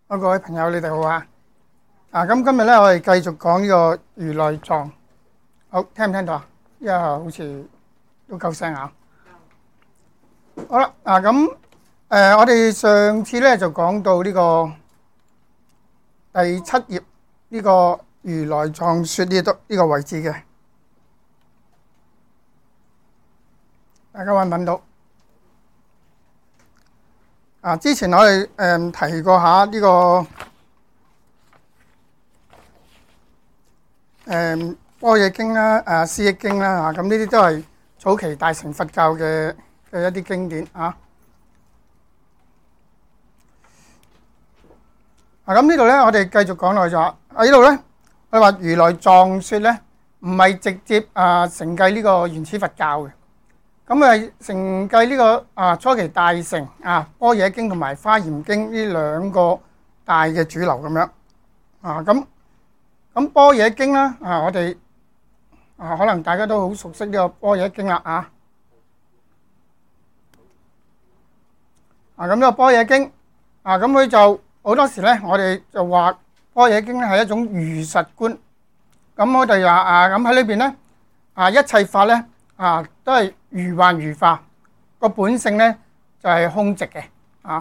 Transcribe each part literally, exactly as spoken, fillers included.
好，各位朋友，你哋好啊！啊，咁今日咧，我哋繼續講呢個如來藏。好，聽唔聽到啊？因為好似都夠聲啊！好啦，啊咁誒，我哋上次咧就講到呢個第七頁呢個如來藏說呢度呢個位置嘅，大家揾唔揾到？啊，之前我哋誒提過下呢個誒般若經啦、誒思憶經啦嚇，咁呢啲都係早期大乘佛教嘅嘅一啲經典啊。啊，咁呢度咧，我哋繼續講落去就話喺呢度咧，我哋話如來藏說咧，唔係直接啊承繼呢個原始佛教嘅。咁係承繼呢個啊初期大乘啊般若經同埋華嚴經呢兩個大嘅主流咁樣啊。咁咁般若經啦啊，我哋啊可能大家都好熟悉呢個般若經啦啊。啊咁呢個般若經啊，咁佢就好多時咧，我哋就話般若經咧係一種如實觀。咁我哋話啊，咁喺裏邊咧啊，一切法咧啊都係如幻如化，個本性咧就係空寂嘅啊。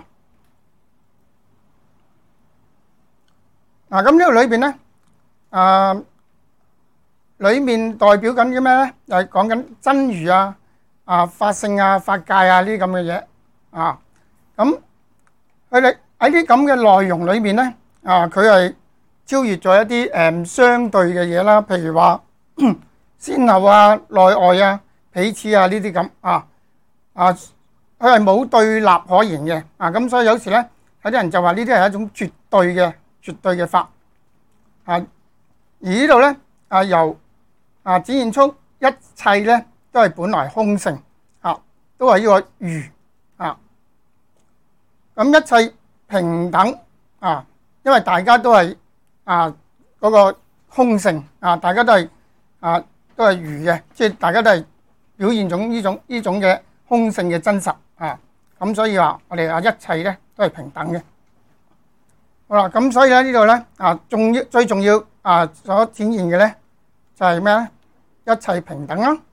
嗱，咁呢個裏邊咧啊，裏面代表緊啲咩咧？就係講緊真如啊、啊法性啊、法界啊呢啲咁嘅嘢啊。咁佢哋喺啲咁嘅內容裏面咧啊，佢係超越咗一啲誒相對嘅嘢啦，譬如話先後啊、內外啊、彼此啊呢啲咁啊啊，佢係冇對立可言嘅啊。咁所以有時咧，有啲人就話呢啲係一種絕對嘅絕對嘅法啊。而呢度咧啊，由啊展現出一切咧都係本來空性啊，都係呢個如啊。咁一切平等啊，因為大家都係啊嗰個空性啊，大家都係啊都係如嘅，即係大家都係表現種呢種呢種嘅空性嘅真實啊。咁所以話我哋啊一切咧都係平等嘅。好啦，咁所以咧呢度咧啊，重要最重要啊所展現嘅咧就係咩咧？一切平等啦。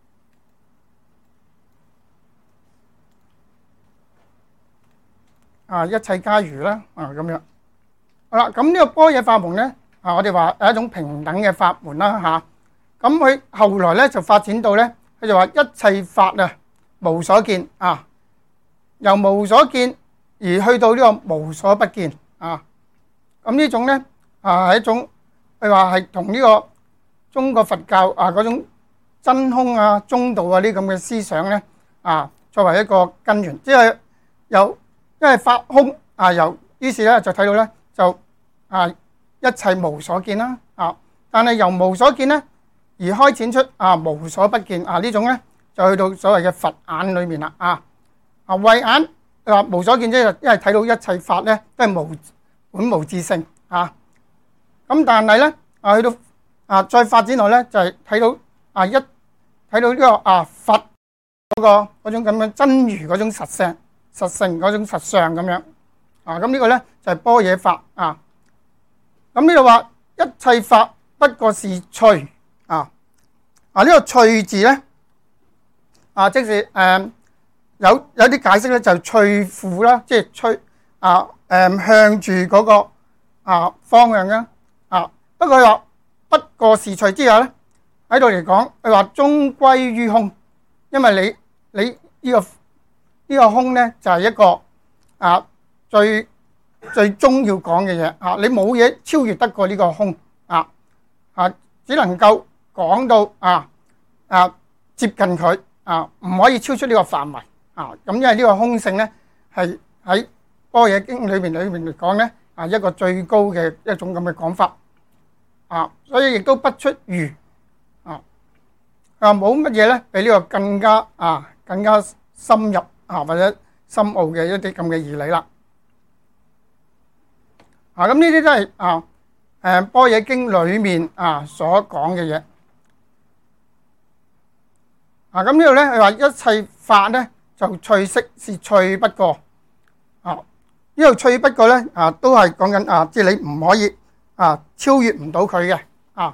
啊！一切皆如啦，啊咁樣好啦。咁呢個般若法門咧，啊我哋話係一種平等嘅法門啦嚇。咁佢後來咧就發展到咧，佢就話一切法啊無所見啊，由無所見而去到呢個無所不見啊。咁呢種咧啊係一種佢話係同呢個中國佛教啊嗰種真空啊、中道啊呢咁嘅思想咧啊作為一個根源，即係有。因為法空啊，由於是咧就睇到咧就啊一切無所見啦啊，但係由無所見咧而開展出啊無所不見啊呢種咧就去到所謂嘅佛眼裏面啦啊啊慧眼啊無所見，即係因為睇到一切法咧都係無本無自性啊。咁但係咧啊去到啊再發展落咧就係睇到啊一睇到呢個啊佛嗰個嗰種咁嘅真如嗰種實性。實性嗰種實相咁樣啊，咁呢個咧就係般若法啊。咁呢度話一切法不過是趣啊啊呢個趣字咧啊，即是誒有有啲解釋咧就趣乎啦，即係趣啊誒向住嗰個啊方向啦啊。不過佢話不過是趣之後咧喺度嚟講，佢話終歸於空，因為你你呢個。呢個空咧就係一個啊最最終要講嘅嘢啊！你冇嘢超越得過呢個空啊啊！只能夠講到啊啊接近佢啊，唔可以超出呢個範圍啊！咁因為呢個空性咧係喺般若經裏邊裏邊嚟講咧啊一個最高嘅一種咁嘅講法啊，所以亦都不出如啊啊冇乜嘢咧比呢個更加啊更加深入。啊，或者深奧嘅一啲咁嘅義理啦。啊，咁呢啲都係啊誒般若經裏面啊所講嘅嘢。啊，咁呢度咧佢話一切法咧就趣色是趣不過。啊，呢呢度趣不過咧啊，都係講緊啊，即係你唔可以啊超越唔到佢嘅啊。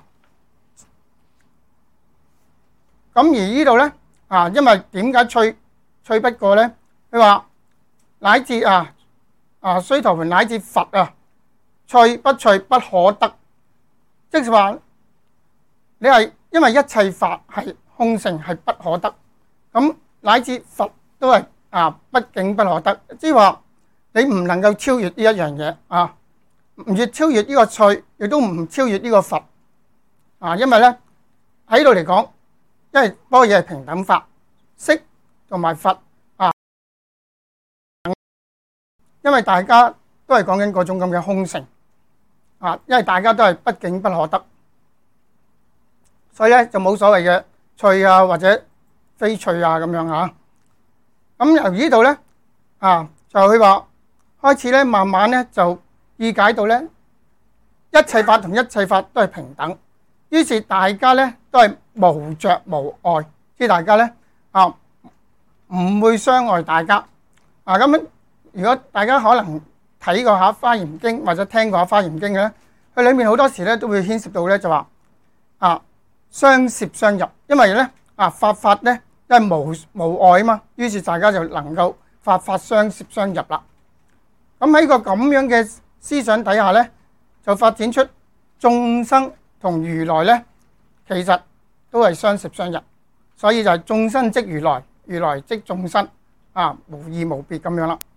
咁而呢度咧啊，因為點解趣趣不過咧？佢話乃至啊啊須陀洹乃至佛啊，趣不趣不可得，即係話你係因為一切法係空性係不可得，咁乃至佛都係啊畢竟不可得，即係話你唔能夠超越呢一樣嘢啊，唔越超越呢個趣，亦都唔超越呢個佛啊，因為咧喺度嚟講，因為般若係平等法，色同埋佛啊，因為大家都係講緊嗰種咁嘅空性啊，因為大家都係畢竟不可得，所以咧就冇所謂嘅趣啊或者非趣啊咁樣嚇。咁由呢度咧啊，就佢話開始咧，慢慢咧就意解到咧一切法同一切法都係平等，於是大家咧都係無着無礙，即係大家咧啊唔會傷害大家啊。咁樣如果大家可能睇過下《華嚴經》或者聽過下《華嚴經》嘅咧，佢裏面好多時咧都會牽涉到咧就話啊相攝相入，因為咧啊法法咧因為無無礙啊嘛，於是大家就能夠法法相攝相入啦。咁喺個咁樣嘅思想底下咧，就發展出眾生同如來咧，其實都係相攝相入，所以就係眾生即如來，如來即眾生啊，無異無別咁樣啦。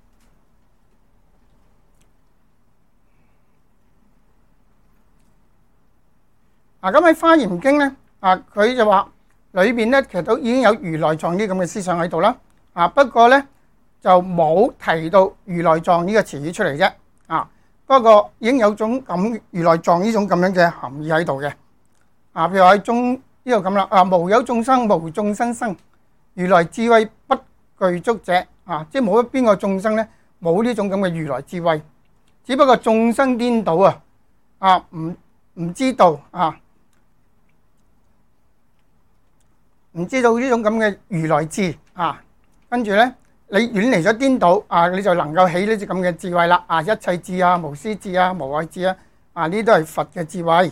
啊，咁喺《華嚴經》咧，啊佢就話裏邊咧其實都已經有如來藏啲咁嘅思想喺度啦。啊，不過咧就冇提到如來藏呢個詞語出嚟啫。啊，不過已經有種咁如來藏呢種咁樣嘅含義喺度嘅。啊，譬如喺中呢度咁啦，啊無有眾生無眾生生，如來智慧不具足者。啊，即係冇一邊個眾生咧冇呢種咁嘅如來智慧，只不過眾生顛倒啊，啊唔唔知道啊。唔知道呢種咁嘅如來智啊，跟住咧你遠離咗顛倒啊，你就能夠起呢啲咁嘅智慧啦啊！一切智啊、無師智啊、無礙智啊，啊呢啲都係佛嘅智慧。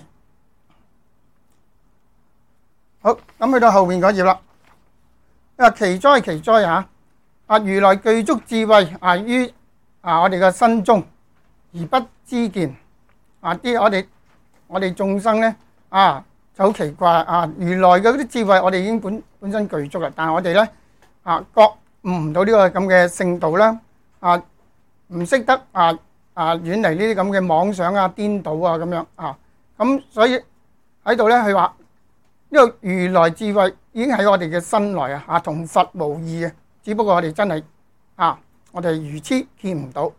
好，咁去到後面嗰頁啦。啊，奇哉奇哉啊！啊，如來具足智慧啊，於啊我哋嘅身中而不知見啊！啲我哋我哋眾生咧啊〜就好奇怪啊！如來嘅嗰啲智慧，我哋已經本本身具足啦，但係我哋咧啊覺悟唔到呢個咁嘅聖道啦，啊唔識得啊啊遠離呢啲咁嘅妄想啊、顛倒啊咁樣啊，咁所以喺度咧，佢話呢個如來智慧已經喺我哋嘅身內啊，啊同佛無異嘅，只不過我哋真係啊，我哋愚痴見唔到。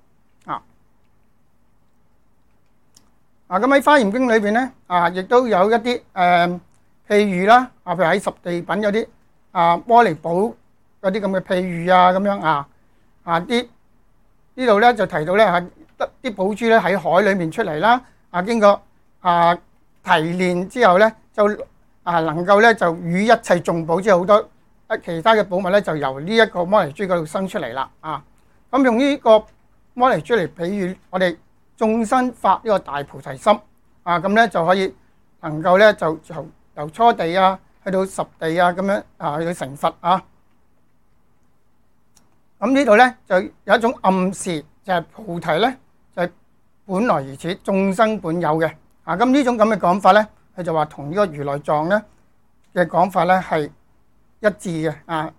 啊，咁喺《華嚴經》裏邊咧，啊，亦都有一啲誒譬喻啦，啊，譬如喺十地品有啲啊摩尼寶嗰啲咁嘅譬喻啊，咁樣啊，啊啲呢度咧就提到咧嚇，得啲寶珠咧喺海裏面出嚟啦，啊經過啊提煉之後咧，就啊能夠咧就與一切眾寶，即係好多啊其他嘅寶物咧，就由呢一個摩尼珠嗰度生出嚟啦，啊，咁用呢個摩尼珠嚟比喻我哋眾生發呢個大菩提心啊，咁咧就可以能夠咧就由由初地啊去到十地啊咁樣啊去到成佛啊。咁呢度咧就有一種暗示，就係菩提咧就係本來如此，眾生本有嘅啊。咁呢種咁嘅講法咧，佢就話同呢個如來藏咧嘅講法咧係一致嘅啊。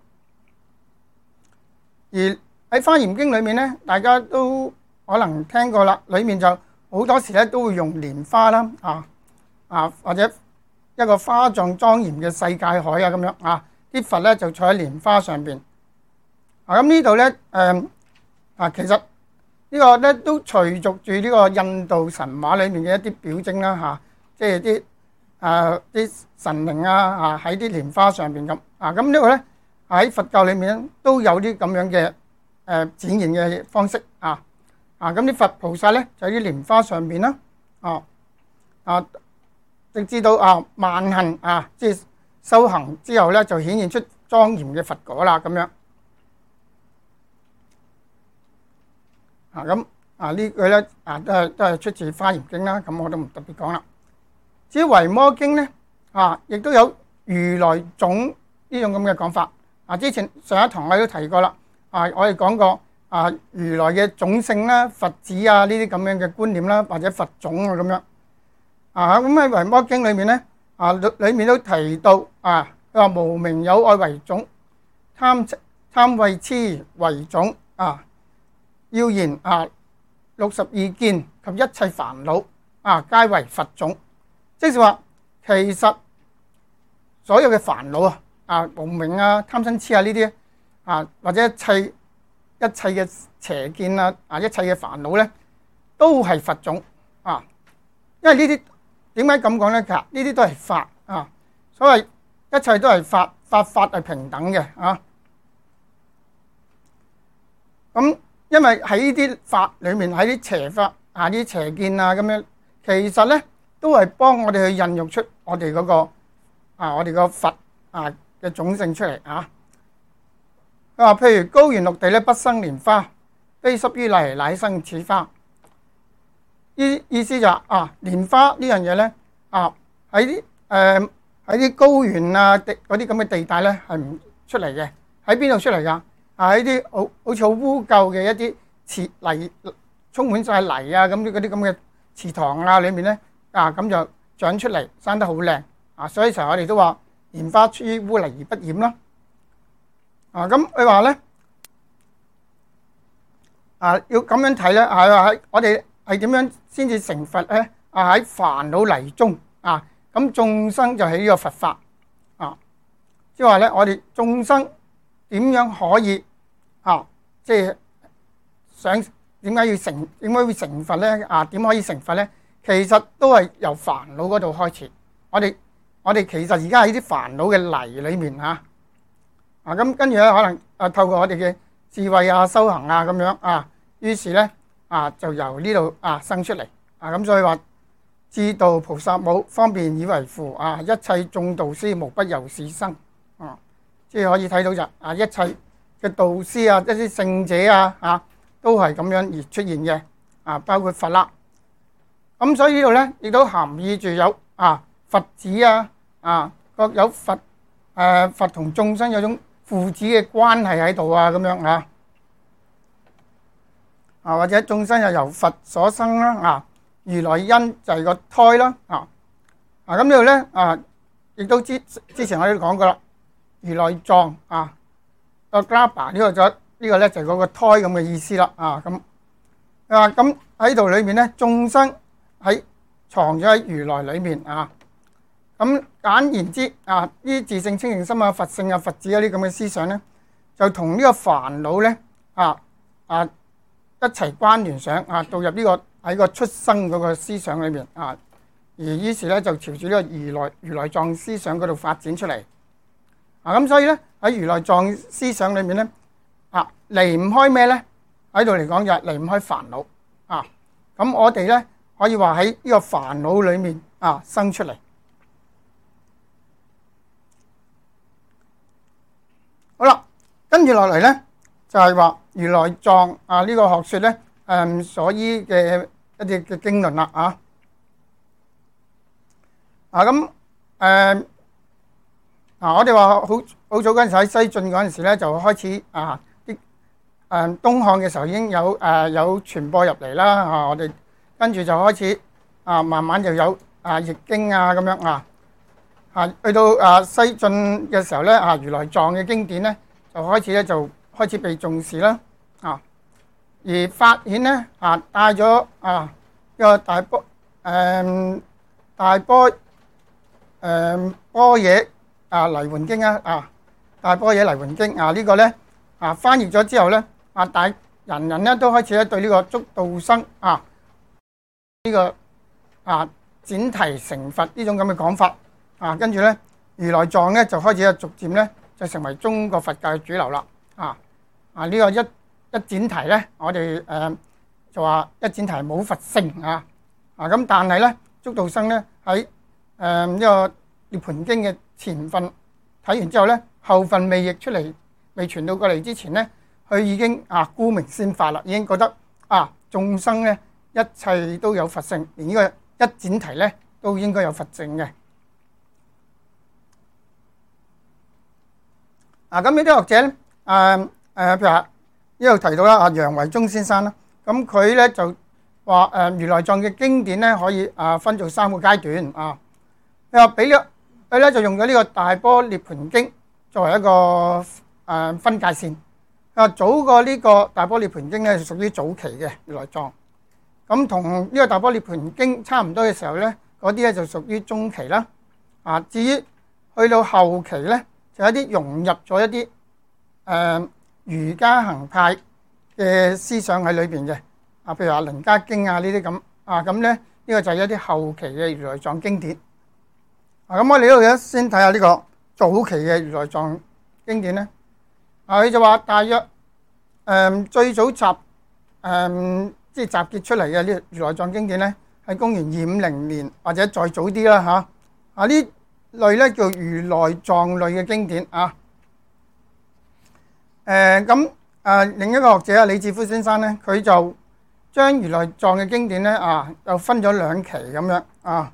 而喺《華嚴經》裏面咧，大家都可能聽過啦，裏面就好多時咧都會用蓮花啦，啊啊或者一個花狀莊嚴嘅世界海啊咁樣啊，啲佛咧就坐喺蓮花上邊啊。咁呢度咧誒啊，其實呢個咧都隨續住呢個印度神話裏面嘅一啲表徵啦嚇，即係啲誒啲神靈啊啊喺啲蓮花上邊咁啊。咁呢個咧喺佛教裏面都有啲咁樣嘅誒展現嘅方式啊。啊！咁啲佛菩薩咧就喺啲蓮花上邊啦，啊啊，直至到啊萬行啊，即係修行之後咧，就顯現出莊嚴嘅佛果啦，咁樣啊咁啊呢句咧啊都係都係出自《華嚴經》啦，咁我都唔特別講啦。至於《維摩經》咧啊，亦都有如來種呢種咁嘅講法。啊，之前上一堂我都提過啦。啊，我哋講過啊，如來嘅種性啦、佛子啊呢啲咁樣嘅觀念啦，或者佛種啊咁樣。啊，咁喺《維摩經》裏面咧啊，裏面都提到啊，佢話無明有愛為種，貪貪恚痴為種啊。要言啊，六十二見及一切煩惱啊，皆為佛種。即是話，其實所有嘅煩惱啊，啊無明啊、貪嗔痴啊呢啲啊，或者一切一切嘅邪見啊、啊一切嘅煩惱咧，都係佛種啊。因為呢啲點解咁講咧？其實呢啲都係法啊，所謂一切都係法，法法係平等嘅啊。咁因為喺呢啲法裏面，喺啲邪法啊、啲邪見啊咁樣，其實咧都係幫我哋去孕育出我哋嗰個啊，我哋個佛啊嘅種性出嚟啊。佢話譬如高原綠地咧，不生蓮花，非濕於泥，乃生此花。意意思就係啊，蓮花呢樣嘢咧啊，喺啲誒喺啲高原啊地嗰啲咁嘅地帶咧係唔出嚟嘅。喺邊度出嚟㗎？啊！喺啲好好似好污垢嘅一啲池泥，充滿晒泥啊咁啲嗰啲咁嘅池塘啊裏面咧啊，咁就長出嚟，生得好靚啊！所以成日我哋都話蓮花出於污泥而不染啦。啊，咁佢話咧啊，要咁樣睇咧啊，喺我哋係點樣先至成佛咧？啊，喺煩惱泥中啊，咁眾生就係呢個佛法啊，即係話咧，我哋眾生。點樣可以啊？即係想點解要成點解會成佛咧？啊，點可以成佛咧？其實都係由煩惱嗰度開始。我哋我哋其實而家喺啲煩惱嘅泥裏面嚇啊，咁跟住咧可能啊透過我哋嘅智慧啊、修行啊咁樣啊，於是咧啊就由呢度啊生出嚟啊，咁所以話智道菩薩母，方便以為父啊，一切眾導師無不由是生啊。即係可以睇到就啊，一切嘅導師啊，一啲聖者啊，啊都係咁樣而出現嘅啊，包括佛啦。咁所以呢度咧，亦都含義住有啊佛子啊，啊各有佛誒佛同眾生有種父子嘅關係喺度啊，咁樣啊啊或者眾生又由佛所生啦啊，如來因就係個胎啦啊啊咁呢度咧啊，亦都之之前我哋都講過啦。如來藏啊，個 grabba 呢個就呢個咧就係嗰個胎咁嘅意思啦啊咁啊咁喺度裏面咧，眾生喺藏咗喺如來裏面啊。咁簡言之啊，呢啲自性清淨心啊、佛性啊、佛子啊啲咁嘅思想咧，就同呢個煩惱咧啊啊一齊關聯上啊，導入呢個喺個出生嗰個思想裏面啊，而於是咧就朝住呢個如來如來藏思想嗰度發展出嚟。啊咁所以咧喺如來藏思想裏面咧啊，離唔開咩咧？喺度嚟講就係離唔開煩惱啊。咁我哋咧可以話喺呢個煩惱裏面啊生出嚟。好啦，跟住落嚟咧就係話如來藏啊呢個學說咧誒所依嘅一啲嘅經論啦啊。啊咁誒。啊！我哋話好好早嗰陣時喺西晉嗰陣時咧，就開始啊啲誒東漢嘅時候已經有誒、啊、有傳播入嚟啦。啊，我哋跟住就開始啊，慢慢就有啊譯經啊咁樣啊。啊，去到啊西晉嘅時候咧，啊如來藏嘅經典咧就開始咧就開始被重視啦。啊，而法顯咧啊帶咗啊一個大波誒、嗯、大波誒、嗯、般若。啊，泥換經啊，啊大般若泥換經啊，這個、呢個咧啊翻譯咗之後咧，啊大人人咧都開始咧對呢個竺道生啊呢、這個啊闡提成佛呢種咁嘅講法啊，跟住咧如來藏咧就開始啊逐漸咧就成為中國佛教嘅主流啦。啊啊呢、這個一一闡提咧，我哋誒、呃、就話一闡提冇佛性啊啊咁，但係咧竺道生咧喺誒呢個涅槃經嘅前份睇完之後咧，後份未譯出嚟、未傳到過嚟之前咧，佢已經啊沽名先法啦，已經覺得啊眾生咧一切都有佛性，連呢個一闡提咧都應該有佛性嘅。啊，咁呢啲學者咧，誒誒譬如話呢度提到啦，啊楊維忠先生啦，咁佢咧就話誒如來藏嘅經典咧可以啊分做三個階段啊。佢話俾咗佢咧就用咗呢個大般涅槃經作為一個誒分界線。佢話早過呢個大般涅槃經咧，屬於早期嘅如來藏。咁同呢個大般涅槃經差唔多嘅時候咧，嗰啲咧就屬於中期啦。啊，至於去到後期咧，就有一啲融入咗一啲誒瑜伽行派嘅思想喺裏邊嘅。啊，譬如話《楞伽經》啊呢啲咁。啊，咁咧呢個就係一啲後期嘅如來藏經典。啊，咁我哋呢度咧先睇下呢個早期嘅如來藏經典咧。啊，佢就話大約誒、嗯、最早集誒、嗯、即係集結出嚟嘅呢如來藏經典咧，係公元二五零年或者再早啲啦嚇。啊，呢類咧叫如來藏類嘅經典啊。誒咁誒另一個學者啊李志夫先生咧，佢就將如來藏嘅經典咧啊，就分咗兩期咁樣啊。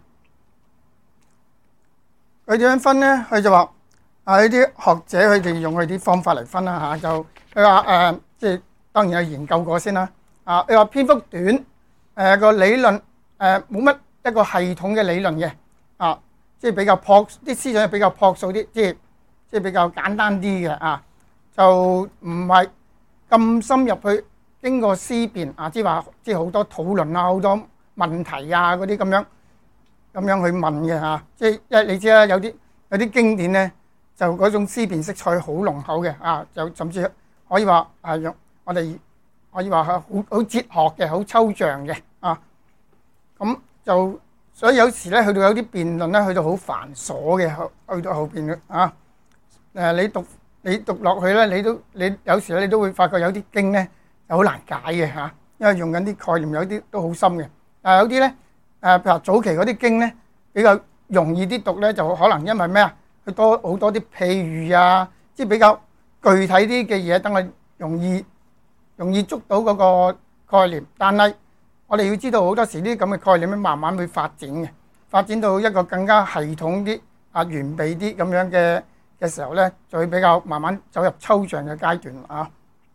佢點樣分咧？佢就話。啊！呢啲學者佢哋用佢啲方法嚟分啦嚇，就佢話誒，即係當然有研究過先啦。啊，佢話篇幅短，誒個理論誒冇乜一個系統嘅理論嘅，啊，即係比較樸啲思想比較樸素啲，即係即係比較簡單啲嘅啊，就唔係咁深入去經過思辨啊，即係話即係好多討論啊，好多問題啊嗰啲咁樣咁樣去問嘅嚇。即係因為你知啦，有啲有啲經典咧。就嗰種思辨色彩好濃厚嘅啊，就甚至可以話係用我哋可以話係好好哲學嘅、好抽象嘅啊。咁就所以有時咧去到有啲辯論咧，去到好繁瑣嘅，去到後邊嘅啊。誒，你讀你讀落去咧，你都你有時咧你都會發覺有啲經咧就好難解嘅嚇，因為用緊啲概念有啲都好深嘅。但係有啲咧誒，譬如早期嗰啲經咧比較容易啲讀咧，就可能因為咩啊？佢多好多啲譬喻啊，即係比較具體啲嘅嘢，等我容易容易捉到嗰個概念。但係我哋要知道好多時呢啲咁嘅概念咧，慢慢會發展嘅，發展到一個更加系統啲啊完備啲咁樣嘅嘅時候咧，就會比較慢慢走入抽象嘅階段啊。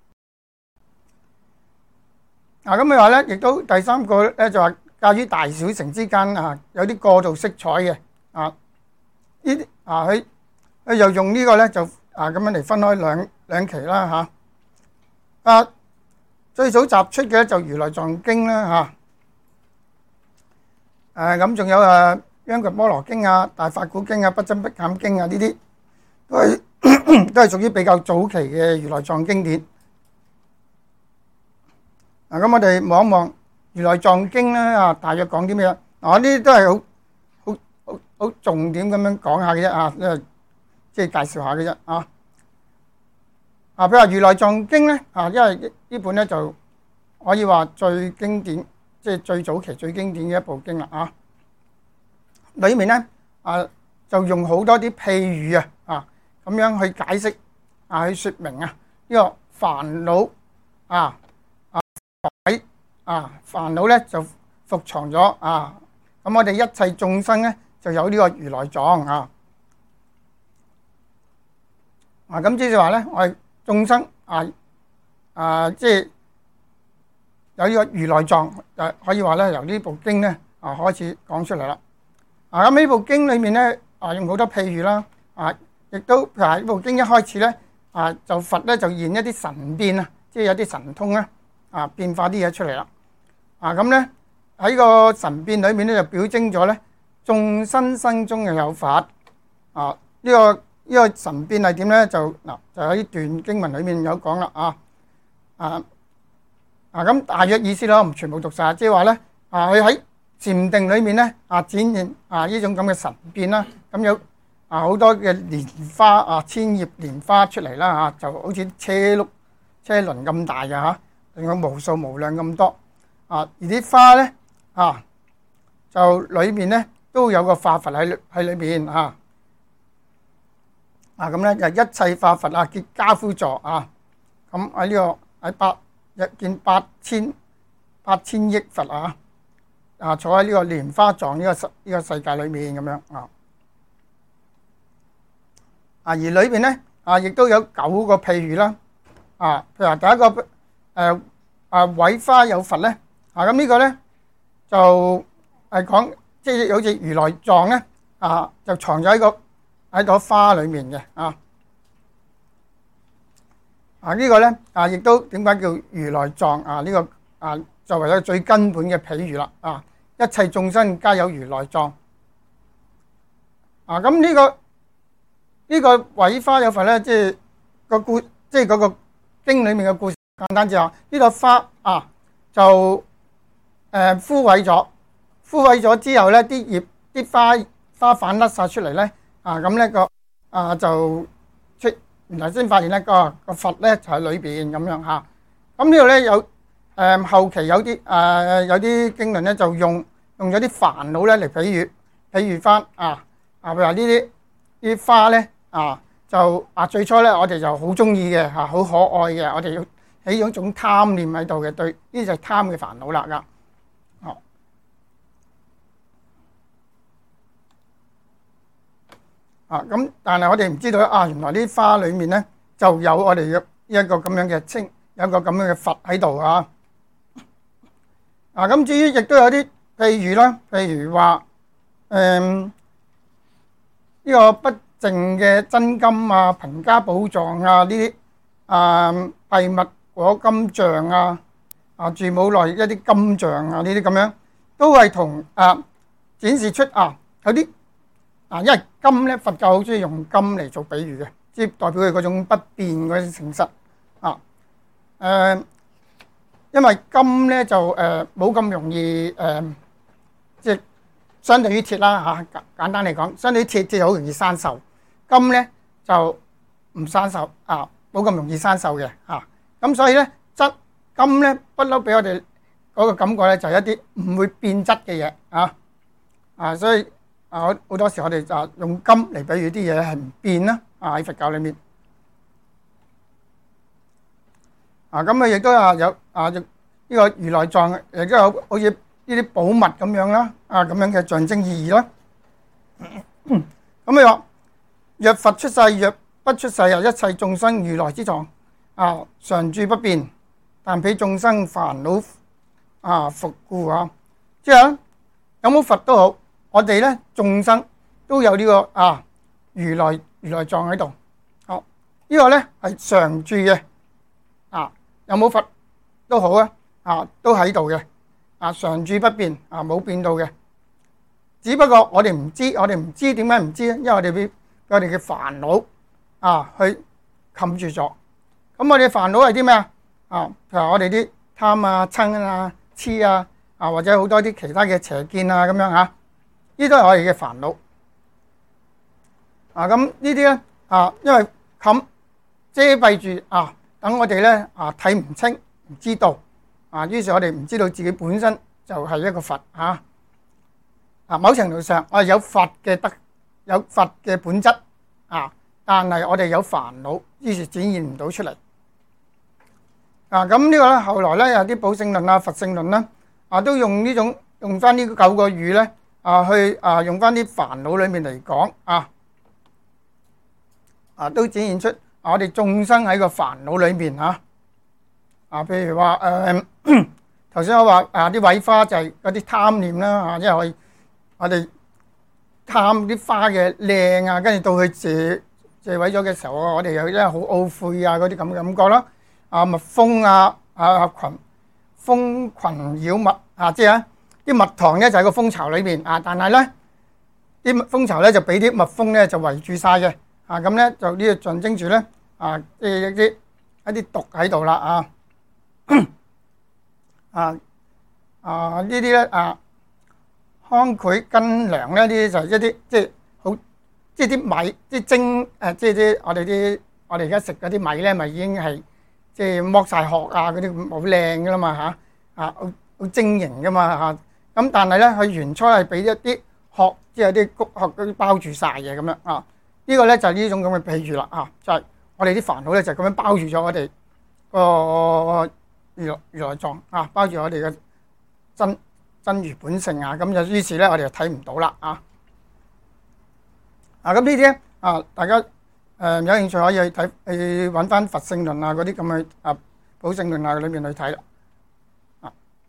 嗱，咁佢話咧，亦都第三個咧就話介於大小乘之間啊，有啲過渡色彩嘅啊。呢啲啊，佢佢又用呢個咧就啊咁樣嚟分開兩兩期啦嚇。啊，最早集出嘅就如來藏經啦嚇。誒咁仲有誒央掘摩羅經啊、大法鼓經啊、不增不減經啊，呢啲都係都係屬於比較早期嘅如來藏經典。嗱，咁我哋望一望如來藏經咧啊，大約講啲咩啊？嗱，呢啲都係好好好重點咁樣講下嘅啫啊，即係即係介紹下嘅啫啊。啊，譬如話如來藏經咧啊，因為呢本咧就可以話最經典，即係最早期最經典嘅一部經啦啊。裏面咧啊，就用好多啲譬喻啊啊，咁樣去解釋啊，去説明啊呢個煩惱啊啊喺啊煩惱咧就伏藏咗啊。咁我哋一切眾生咧就有呢個如來藏啊。啊，咁即係話咧，我哋眾生啊啊，即係有呢個如來藏，就可以話咧由呢部經咧啊開始講出嚟啦。啊，咁呢部經裏面咧啊用好多譬喻啦，啊亦都譬如話呢部經一開始咧啊就佛咧就現一啲神變啊，即係有啲神通咧啊變化啲嘢出嚟啦。啊咁咧喺個神變裏面咧就表徵咗咧眾生生中嘅有佛啊。呢個呢個神變係點咧？就嗱就喺段經文裏面有講啦啊啊啊咁大約意思啦，我唔全部讀晒，即係話咧啊佢喺禪定裏面咧啊展現啊呢種咁嘅神變啦，咁有啊好多嘅蓮花啊千葉蓮花出嚟啦啊，就好似車轆車輪咁大嘅嚇，仲有無數無量咁多啊，而啲花咧啊就裏面咧都有個化佛喺喺裏邊啊。啊咁咧就一切化佛啊結跏趺坐啊，咁喺呢個喺八日見八千八千億佛啊，啊坐喺呢個蓮花藏呢個世呢個世界裏面咁樣啊，啊而裏邊咧啊亦都有九個譬喻啦，啊譬如話第一個誒、呃、啊韋花有佛咧，啊咁呢個咧就係講即係好似如來藏咧啊，就藏咗喺個喺朵花裏面嘅啊。啊！呢個咧啊，亦都點解叫如來藏啊？呢個啊，作為一個最根本嘅譬喻啦。啊，一切眾生皆有如來藏。啊，咁呢個呢個韋花有佛咧，即係個故，即係嗰個經裏面嘅故事。簡單之後，呢個花啊就誒枯萎咗，枯萎咗之後咧，啲葉啲花花瓣甩晒出嚟咧。啊，咁咧個啊就出。原來先發現咧個個佛咧就喺裏邊咁樣嚇，咁呢度咧有誒後期有啲誒有啲經論咧就用用咗啲煩惱咧嚟比喻，比喻翻啊啊譬如話呢啲啲花咧啊就啊最初咧我哋就好中意嘅嚇，好可愛嘅，我哋要起咗一種貪念喺度嘅，對呢就係貪嘅煩惱啦㗎。哦啊咁，但係我哋唔知道啊，原來呢啲花裏面咧就有我哋嘅一個咁樣嘅稱，有一個咁樣嘅佛喺度啊。啊咁，至於亦都有啲譬如啦，譬如話誒呢個不淨嘅真金啊、貧家寶藏啊呢啲啊閉密果金像啊啊住母內一啲金像啊呢啲咁樣，都係同啊展示出啊有啲。啊，因為金咧，佛教好中意用金嚟做比喻嘅，即係代表佢嗰種不變嗰種性質啊。誒、呃，因為金咧就誒冇咁容易誒、呃，即係相對於鐵啦嚇。簡單嚟講，相對於鐵，鐵好容易生鏽，金咧就唔生鏽啊，冇咁容易生鏽嘅嚇。咁、啊、所以咧，質金咧不嬲俾我哋嗰個感覺咧，就係一啲唔會變質嘅嘢啊啊，所以。啊！好多時我哋就用金嚟比喻啲嘢係唔變啦。啊喺佛教裏面，啊咁啊亦都啊有啊呢個如來藏亦都有好似呢啲寶物咁樣啦。啊咁樣嘅象徵意義啦。咁你話若佛出世，若不出世，又一切眾生如來之藏啊，常住不變，但彼眾生煩惱啊伏故啊。即係有冇佛都好。我哋咧眾生都有呢個啊如來如來藏喺度，好呢個咧係常住嘅啊，有冇佛都好啊，啊都喺度嘅啊，常住不變啊，冇變到嘅。只不過我哋唔知，我哋唔知點解唔知咧？因為我哋俾我哋嘅煩惱啊去冚住咗。咁我哋煩惱係啲咩啊？啊，譬如我哋啲貪啊、嗔啊、痴啊啊，或者好多啲其他嘅邪見啊咁樣嚇。呢都係我哋嘅煩惱啊！咁呢啲咧啊，因為冚遮蔽住啊，等我哋咧啊睇唔清、唔知道啊，於是我哋唔知道自己本身就係一個佛啊！啊，某程度上我哋有佛嘅德，有佛嘅本質啊，但係我哋有煩惱，於是展現唔到出嚟啊！咁呢個咧，後來咧有啲寶性論啊、佛性論啦啊，都用呢種用翻呢九個語咧。啊，去啊，用翻啲煩惱裏面嚟講啊，啊都展現出啊，我哋眾生喺個煩惱裏面啊，啊，譬如話誒，頭先我話啊，啲韋花就係嗰啲貪念啦，啊，因為我我哋貪啲花嘅靚啊，跟住到去謝謝毀咗嘅時候，我哋又真係好懊悔啊，嗰啲咁嘅感覺啦，啊，蜜蜂啊，啊群蜂群擾蜜啊，即係。啲蜜糖咧就喺個蜂巢裏邊啊，但係咧啲蜂巢咧就俾啲蜜蜂咧就圍住晒嘅啊，咁咧就呢個象徵住咧啊，即係一啲一啲毒喺度啦啊啊啊呢啲咧啊康潰斤糧咧，呢啲就係一啲即係好即係啲米即係精誒，即係啲我哋啲我哋而家食嗰啲米咧，咪已經係即係剝晒殼啊，嗰啲好靚噶啦嘛嚇啊，好好晶瑩噶嘛嚇。咁但係咧，佢原初係俾一啲殼，即係啲穀殼嗰啲包住晒嘅咁樣啊。呢個咧就係呢種咁嘅比喻啦啊，就係我哋啲煩惱咧就咁樣包住咗我哋個如來如來藏啊，包住我哋嘅真真如本性啊，咁就於是咧我哋就睇唔到啦啊！啊咁呢啲咧啊，大家誒、呃、有興趣可以去睇去揾翻佛性論啊嗰啲咁嘅啊寶性論啊裏面去睇啦啊！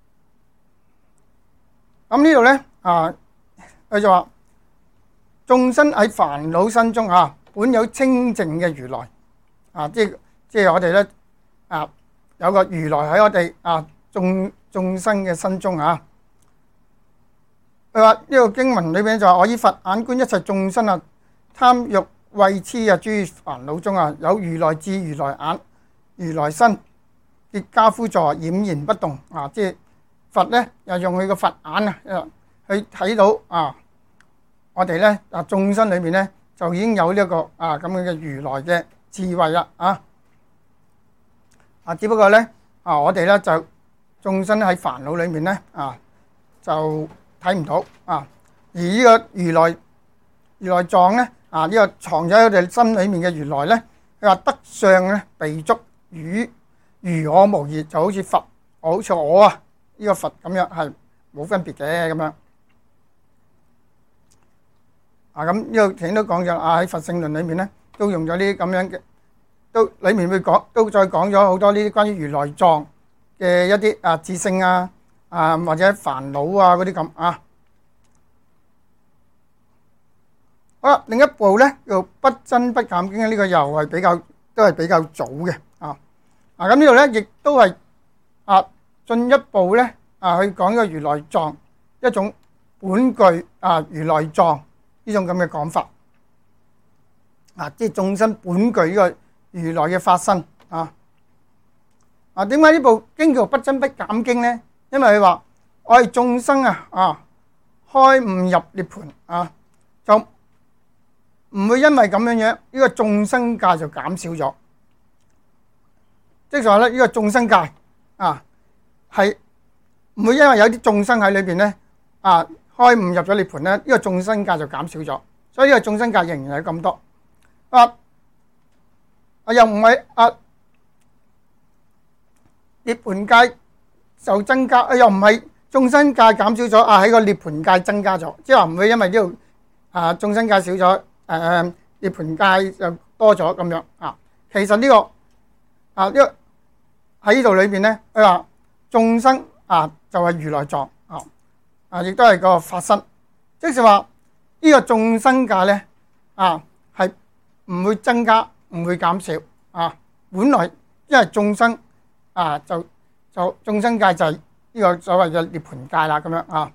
咁呢度咧啊，佢就話眾生喺煩惱身中啊，本有清淨嘅如來啊，即係即係我哋咧啊有個如來喺我哋啊眾眾生嘅身中啊。佢話呢個經文裏邊就話：我以佛眼觀一切眾生啊，貪欲慧痴啊，諸煩惱中啊，有如來智、如來眼、如來身，結跏趺坐，儼然不動啊！即係佛咧，又用佢個佛眼啊，去睇到啊，我哋咧啊眾生裏面咧就已經有呢、這、一個啊咁樣嘅如來嘅智慧啦啊！啊，只不過咧啊，我哋咧就眾生喺煩惱裏面咧啊就睇唔到啊，而呢個如來如來藏咧啊，呢、這個藏咗喺我哋心裏面嘅如來咧，佢話德相咧備足，與如我無異，就好似佛，好似我啊呢、這個佛咁樣係冇分別嘅咁樣啊。咁呢個頭先都講咗啊，喺佛性論裏面咧都用咗呢啲咁樣嘅，都裏面會講都再講咗好多呢啲關於如來藏嘅一啲啊智性啊。啊，或者煩惱啊嗰啲咁啊，好啦，另一部咧叫不增不減經，呢個又係比較都係比較早嘅啊。啊咁呢度咧亦都係啊進一步咧啊去講呢個如來藏一種本具啊如來藏呢種咁嘅講法啊，即係眾生本具呢個如來嘅法身啊。啊點解呢部經叫不增不減經咧？因為佢話我哋眾生啊啊開悟入涅槃啊，就唔會因為咁樣樣呢、這個眾生界就減少咗，即係話咧呢個眾生界啊係唔會因為有啲眾生喺裏邊咧啊開悟入咗涅槃咧，呢、這個眾生界就減少咗，所以呢個眾生界仍然係咁多啊，啊又唔係啊涅槃界就增加，又唔係眾生界減少咗啊！喺個涅槃界增加咗，即係話唔會因為呢度啊眾生界少咗，誒、呃、涅槃界就多咗咁樣啊。其實呢、這個啊呢、這個喺呢度裏邊咧，佢話眾生啊就係、是、如來藏啊，啊亦都係個法身，即係話呢個眾生界咧啊係唔會增加，唔會減少啊。本來因為眾生啊就。就眾生界就係呢個所謂嘅涅槃界啦，咁樣啊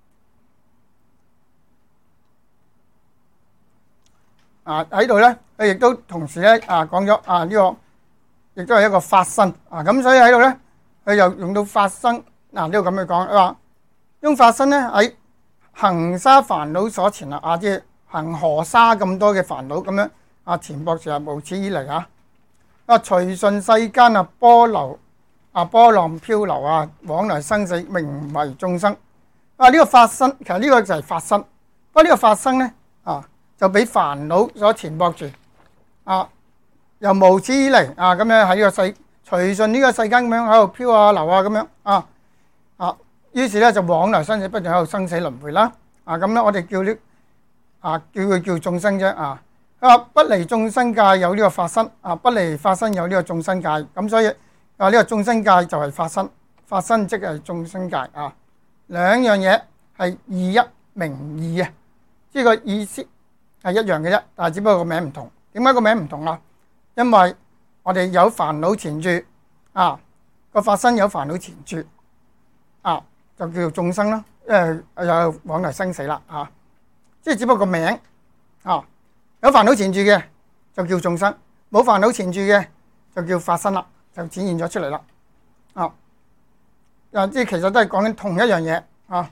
啊喺度咧，佢亦都同時咧啊講咗啊呢個亦都係一個法身啊，咁所以喺度咧，佢又用到法身嗱呢度咁去講，佢話用法身咧喺恒沙煩惱所纏啊，啊即係恒河沙咁多嘅煩惱咁樣啊纏縛住啊，無始以嚟啊啊隨順世間啊波流。啊波浪漂流啊，往來生死，名為眾生。啊呢、這個法身，其實呢個就係法身。不過呢個法身咧，啊就俾煩惱所纏縛住。啊由無始以嚟啊，咁樣喺呢個世隨順呢個世間咁樣喺度漂啊流啊咁樣啊啊，於是咧就往來生死，不斷喺度生死輪迴啦。啊咁咧，我哋叫呢啊叫佢叫眾生啫啊。啊不離眾生界有呢個法身，啊不離法身有呢個眾生界。咁所以。啊！呢、這個眾生界就係法身，法身即係眾生界啊。兩樣嘢係異一名異啊，即係個意思係一樣嘅啫，但係只不過個名唔同。點解個名唔同啊？因為我哋有煩惱纏住啊，個法身有煩惱纏住啊，就叫做眾生啦。因為有往來生死啦啊，即係只不過個名啊，有煩惱纏住嘅就叫眾生，冇煩惱纏住嘅就叫法身啦。就展現咗出嚟啦，啊，啊，即係其實都係講緊同一樣嘢啊。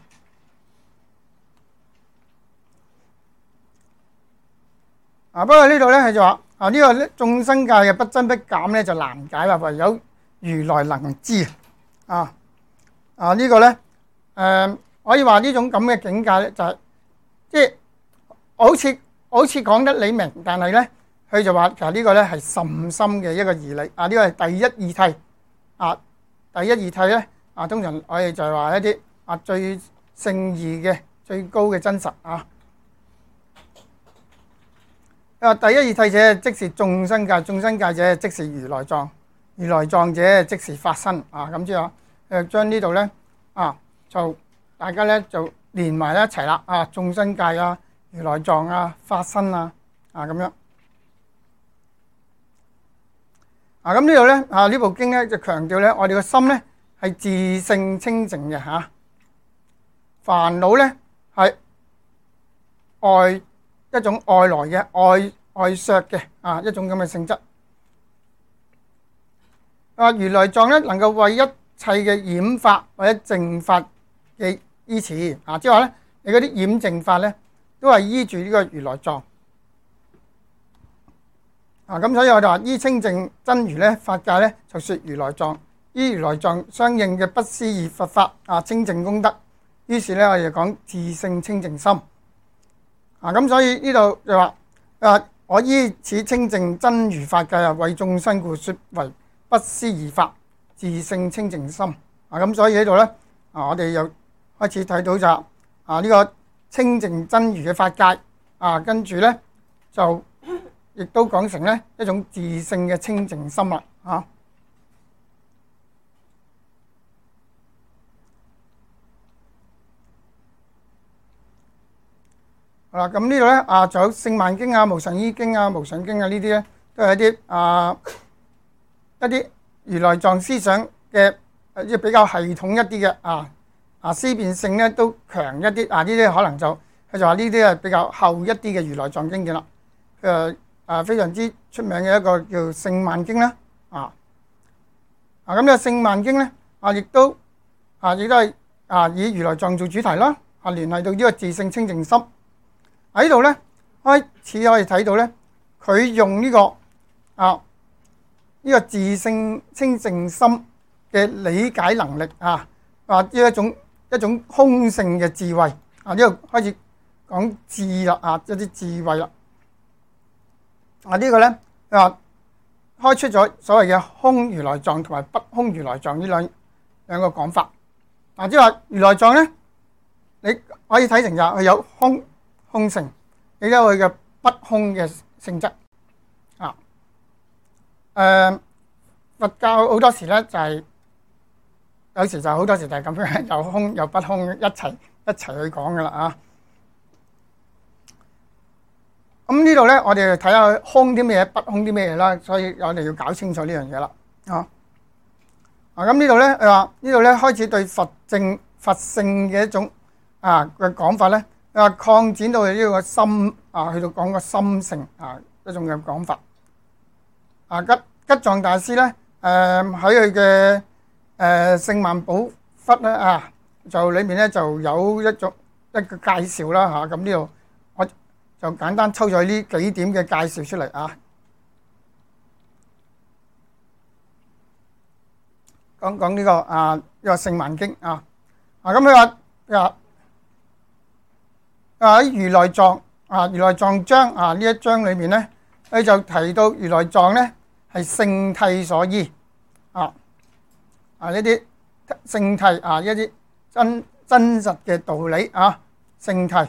啊，不過呢度咧，佢就話啊，呢個眾生界嘅不增不減咧就難解啦，唯有如來能知啊。啊，呢個咧，誒，可以話呢種咁嘅境界咧，就係即係好似好似講得你明，但係咧。佢就話其實呢個咧係甚深嘅一個義理啊！呢個係第一義諦啊，第一義諦咧啊，通常我哋就係話一啲啊最聖義嘅最高嘅真實啊。啊，第一義諦者即是眾生界，眾生界者即是如來藏，如來藏者即是法身啊。咁之後誒將呢度咧啊，就大家咧就連埋一齊啦啊，眾生界啊、如來藏啊、法身啊啊咁樣啊。咁呢度咧啊，呢部經咧就強調咧，我哋個心咧係自性清淨嘅嚇，煩惱咧係外一種外來嘅外外削嘅啊，一種咁嘅性質啊。如來藏咧能夠為一切嘅染法或者淨法嘅依持啊，即係話咧，你嗰啲染淨法咧都係依住呢個如來藏啊。咁所以我哋話依清淨真如咧法界咧就說如來藏，依如來藏相應嘅不思議佛法啊，清淨功德。於是咧我哋就講自性清淨心啊。咁所以呢度就話啊，我依此清淨真如法界啊，為眾生故說為不思議法，自性清淨心啊。咁所以喺度咧啊，我哋又開始睇到就啊呢個清淨真如嘅法界啊，跟住咧就亦都講成咧一種自性嘅清淨心啦啊。好啦，咁呢度咧啊，仲有聖曼經啊、無上依經啊、無上經啊，呢啲咧都係一啲啊一啲如來藏思想嘅即係比較系統一啲嘅啊啊思辨性咧都強一啲啊。呢啲可能就佢就話呢啲係比較後一啲嘅如來藏經典啦。誒啊，非常之出名嘅一個叫聖曼經啦啊啊。咁呢個聖曼經咧啊，亦都啊亦都係啊以如來藏做主題啦啊，聯繫到呢個自性清淨心。喺度咧開始可以睇到咧，佢用呢、這個啊呢、這個自性清淨心嘅理解能力啊，啊呢一種一種空性嘅智慧啊，呢度開始講智啦啊，一啲智慧啦啊。這個、呢個咧啊開出咗所謂嘅空如來藏同埋不空如來藏呢兩兩個講法啊。即係話如來藏咧，你可以睇成就係有空。空性，亦都有佢嘅不空嘅性質啊。誒、呃，佛教好多時咧就係、是、有時就好多時就係咁樣，有空有不空一齊一齊去講噶啦啊。咁呢度咧，我哋睇下空啲咩嘢，不空啲咩嘢啦。所以我哋要搞清楚呢樣嘢啦啊。啊，咁呢度咧，誒話呢度咧開始對佛正佛性嘅一種啊嘅講法咧。啊，擴展到呢個心啊，去到講個心性啊，一種嘅講法。啊，吉吉藏大師咧，誒喺佢嘅誒聖萬寶窟咧啊，就裏面咧就有一種一個介紹啦嚇。咁呢度我就簡單抽咗呢幾點嘅介紹出嚟啊。講講呢個啊呢個聖曼經啊。啊，咁佢話佢話。啊喺如來藏啊，如來藏章啊呢一章裏面咧，佢就提到如來藏咧係聖諦所依啊啊一啲聖諦啊一啲真真實嘅道理啊聖諦，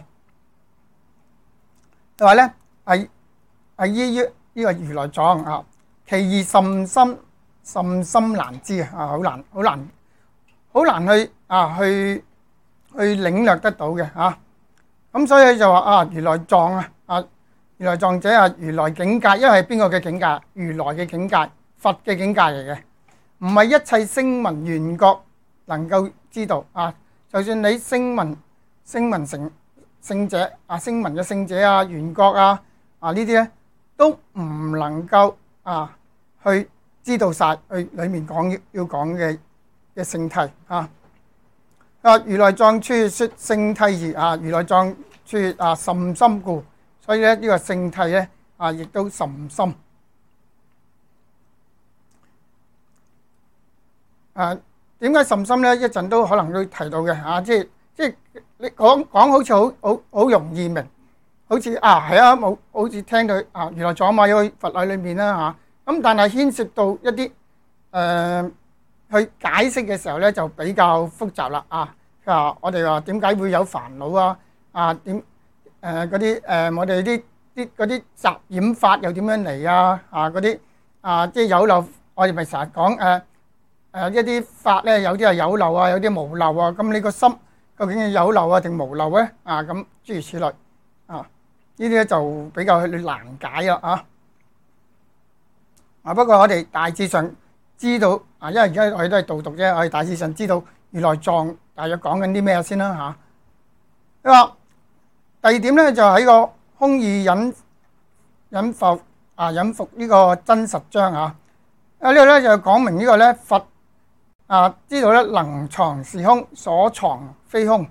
佢話咧係係依於呢個如來藏啊，其義甚深甚深難知啊，好難好難好難去啊去去領略得到嘅啊。咁所以就話啊，如來藏啊，啊如來藏者啊，如來境界，因為係邊個嘅境界？如來嘅境界，佛嘅境界嚟嘅，唔係一切聲聞緣覺能夠知道啊。就算你聲聞聲聞成聖者啊，聲聞嘅聖者啊，緣覺啊啊呢啲咧，都唔能夠啊去知道晒去裡面講要講嘅嘅聖諦啊。啊！如來藏處說聖諦義啊，如來藏處啊甚深故，所以咧呢個聖諦咧啊，亦都甚深。啊，點解甚深咧？一陣都可能會提到嘅啊，即係即係你講講好似好好好容易明，好似啊係啊冇好似聽到啊如來藏嘛，喺佛理裏面啦嚇。咁但係牽涉到一啲誒。呃去解釋嘅時候咧就比較複雜啦啊！ 啊，我哋話點解會有煩惱啊？啊點誒嗰啲誒我哋啲啲嗰啲雜染法又點樣嚟啊？啊嗰啲啊即係有漏，我哋咪成日講誒誒一啲法咧，有啲係有漏啊，有啲無漏啊。咁你個心究竟係有漏啊定無漏咧？啊咁諸如此類啊，呢啲咧就比較難解啦啊！啊不過我哋大致上知道啊，因為而家我哋都係導讀啫，我哋大致上知道如來藏大約講緊啲咩先啦嚇。你話第二點咧就喺個空義引引伏啊引伏呢個真實章啊，啊呢個咧就講明呢個咧佛啊知道咧能藏是空，所藏非空。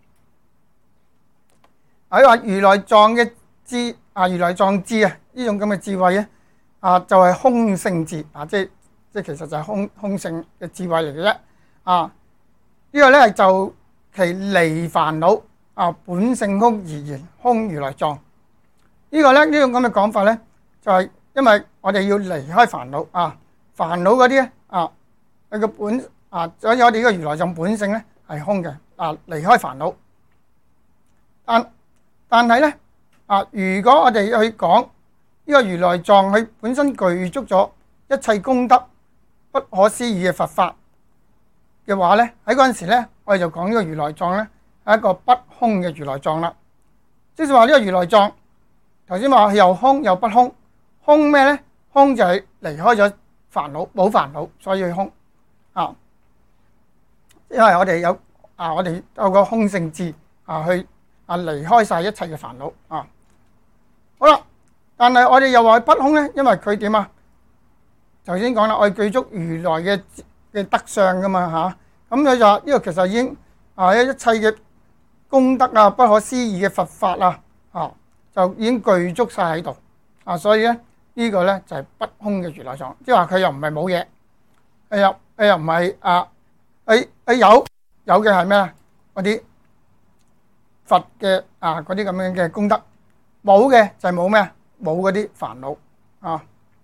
喺話如來藏嘅智啊，如來藏智啊呢種咁嘅智慧咧啊，就係空性智啊，即係即係其實就係空空性嘅智慧嚟嘅啫啊。呢個咧係就其離煩惱啊，本性空而言空如來藏。呢個咧呢種咁嘅講法咧，就係因為我哋要離開煩惱啊，煩惱嗰啲咧啊，佢個本啊，所以我哋呢個如來藏本性咧係空嘅啊，離開煩惱。但但係咧啊，如果我哋去講呢個如來藏，佢本身具足咗一切功德不可思議嘅佛法嘅話咧，喺嗰陣時咧，我哋就講呢個如來藏咧係一個不空嘅如來藏啦。即係話呢個如來藏頭先話又空又不空，空咩咧？空就係離開咗煩惱，冇煩惱，所以空啊。因為我哋有啊，我哋有個空性智啊，去啊離開晒一切嘅煩惱啊。好啦，但係我哋又話不空咧，因為佢點啊？頭先講啦，我哋具足如來嘅嘅德相噶嘛嚇，咁佢就話呢個其實已經啊一切嘅功德啊，不可思議嘅佛法啊，啊就已經具足晒喺度啊，所以咧呢個咧就係不空嘅如來藏，即係話佢又唔係冇嘢，佢又佢又唔係啊，佢佢有有嘅係咩啊？嗰啲佛嘅啊嗰啲咁樣嘅功德，冇嘅就係冇咩啊？冇嗰啲煩惱啊。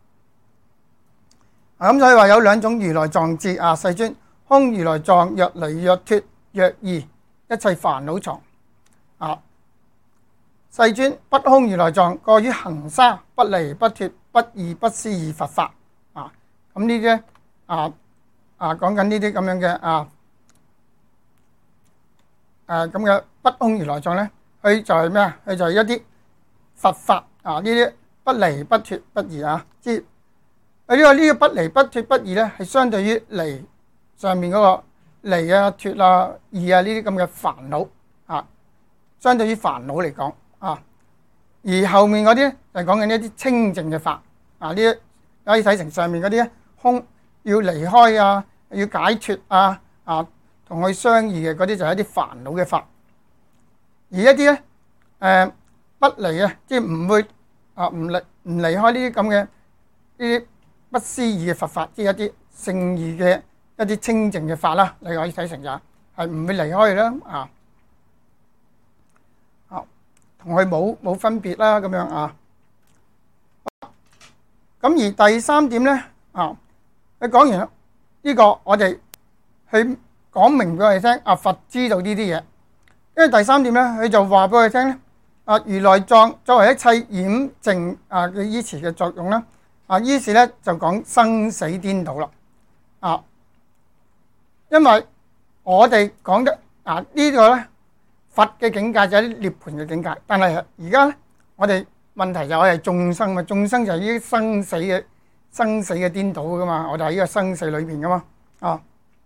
咁所以話有兩種如來藏智啊，世尊空如來藏若離若脫若異，一切煩惱藏啊。世尊不空如來藏過於恆沙不離不脫不異不思議佛法啊。咁呢啲咧啊啊講緊呢啲咁樣嘅啊誒咁嘅不空如來藏咧，佢就係咩啊？佢就係一啲佛法啊，呢啲不離不脫不異啊，即佢呢個呢個不離不脫不異咧，係相對於離上面嗰個離啊、脫啊、異啊呢啲咁嘅煩惱啊，相對於煩惱嚟講啊，而後面嗰啲咧就係講緊一啲清淨嘅法啊，呢啲可以睇成上面嗰啲咧空要離開啊，要解脫啊啊，同佢相異嘅嗰啲就係一啲煩惱嘅法，而一啲咧誒不離啊，即係唔會啊唔離唔離開呢啲咁嘅呢啲不思議嘅佛法，即係一啲聖義嘅一啲清淨嘅法啦，你可以睇成就係唔會離開嘅啦啊，啊同佢冇冇分別啦咁樣啊。咁而第三點咧啊，你講完呢個，我哋去講明俾我哋聽啊，佛知道呢啲嘢，因為第三點咧，佢就話俾我哋聽咧啊，如來藏作為一切染淨啊嘅依持嘅作用啦。啊，於是咧就講生死顛倒啦，啊，因為我哋講得啊呢個咧佛嘅境界就係涅槃嘅境界，但係而家咧我哋問題就係眾生嘛，眾生就係呢啲生死嘅生死嘅顛倒噶嘛，我哋喺呢個生死裏邊噶嘛，啊，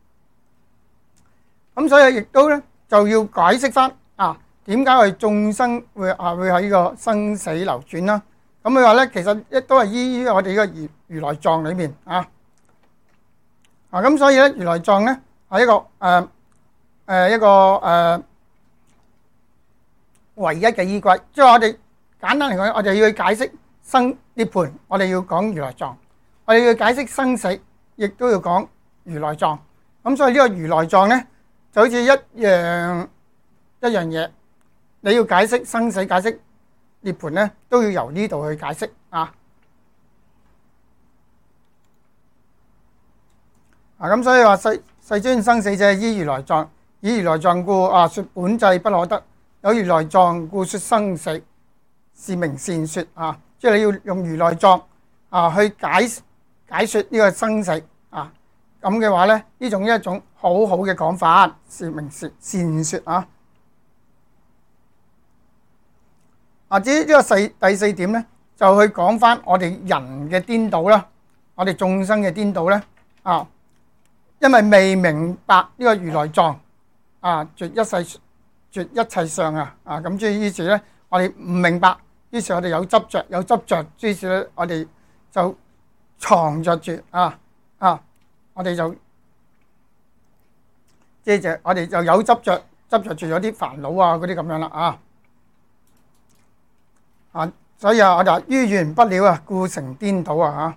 咁所以亦都咧就要解釋翻啊點解我哋眾生會啊會喺呢個生死流轉啦。咁佢話咧，其實一都係依於我哋呢個如如來藏裏面啊，啊咁所以咧，如來藏咧係一個誒誒、呃呃、一個誒、呃、唯一嘅依歸。即係我哋簡單嚟講，我哋要去解釋生涅槃，我哋要講如來藏；我哋要解釋生死，亦都要講如來藏。咁所以呢個如來藏咧，就好似一樣一樣嘢，你要解釋生死，解釋涅槃咧都要由呢度去解釋啊！啊咁，所以話世世尊生死者依如來藏， 以如來藏故啊，說本際不可得；有如來藏故說生死，是名善說啊。即係你要用如來藏啊去解解説呢個生死啊。咁嘅話咧，呢種一種好好嘅講法，是名善善説啊。啊，至於呢個四第四點咧，就去講翻我哋人嘅顛倒啦，我哋眾生嘅顛倒咧啊，因為未明白呢個如來藏啊，絕一世絕一切相啊啊，咁即係於是咧，我哋唔明白，於是我哋有執着，有執着，於是咧我哋就藏着住啊啊。我哋就即係就我哋就有執着，執着住咗啲煩惱啊嗰啲咁樣啦啊啊，所以啊我就話於緣不了啊，故成顛倒啊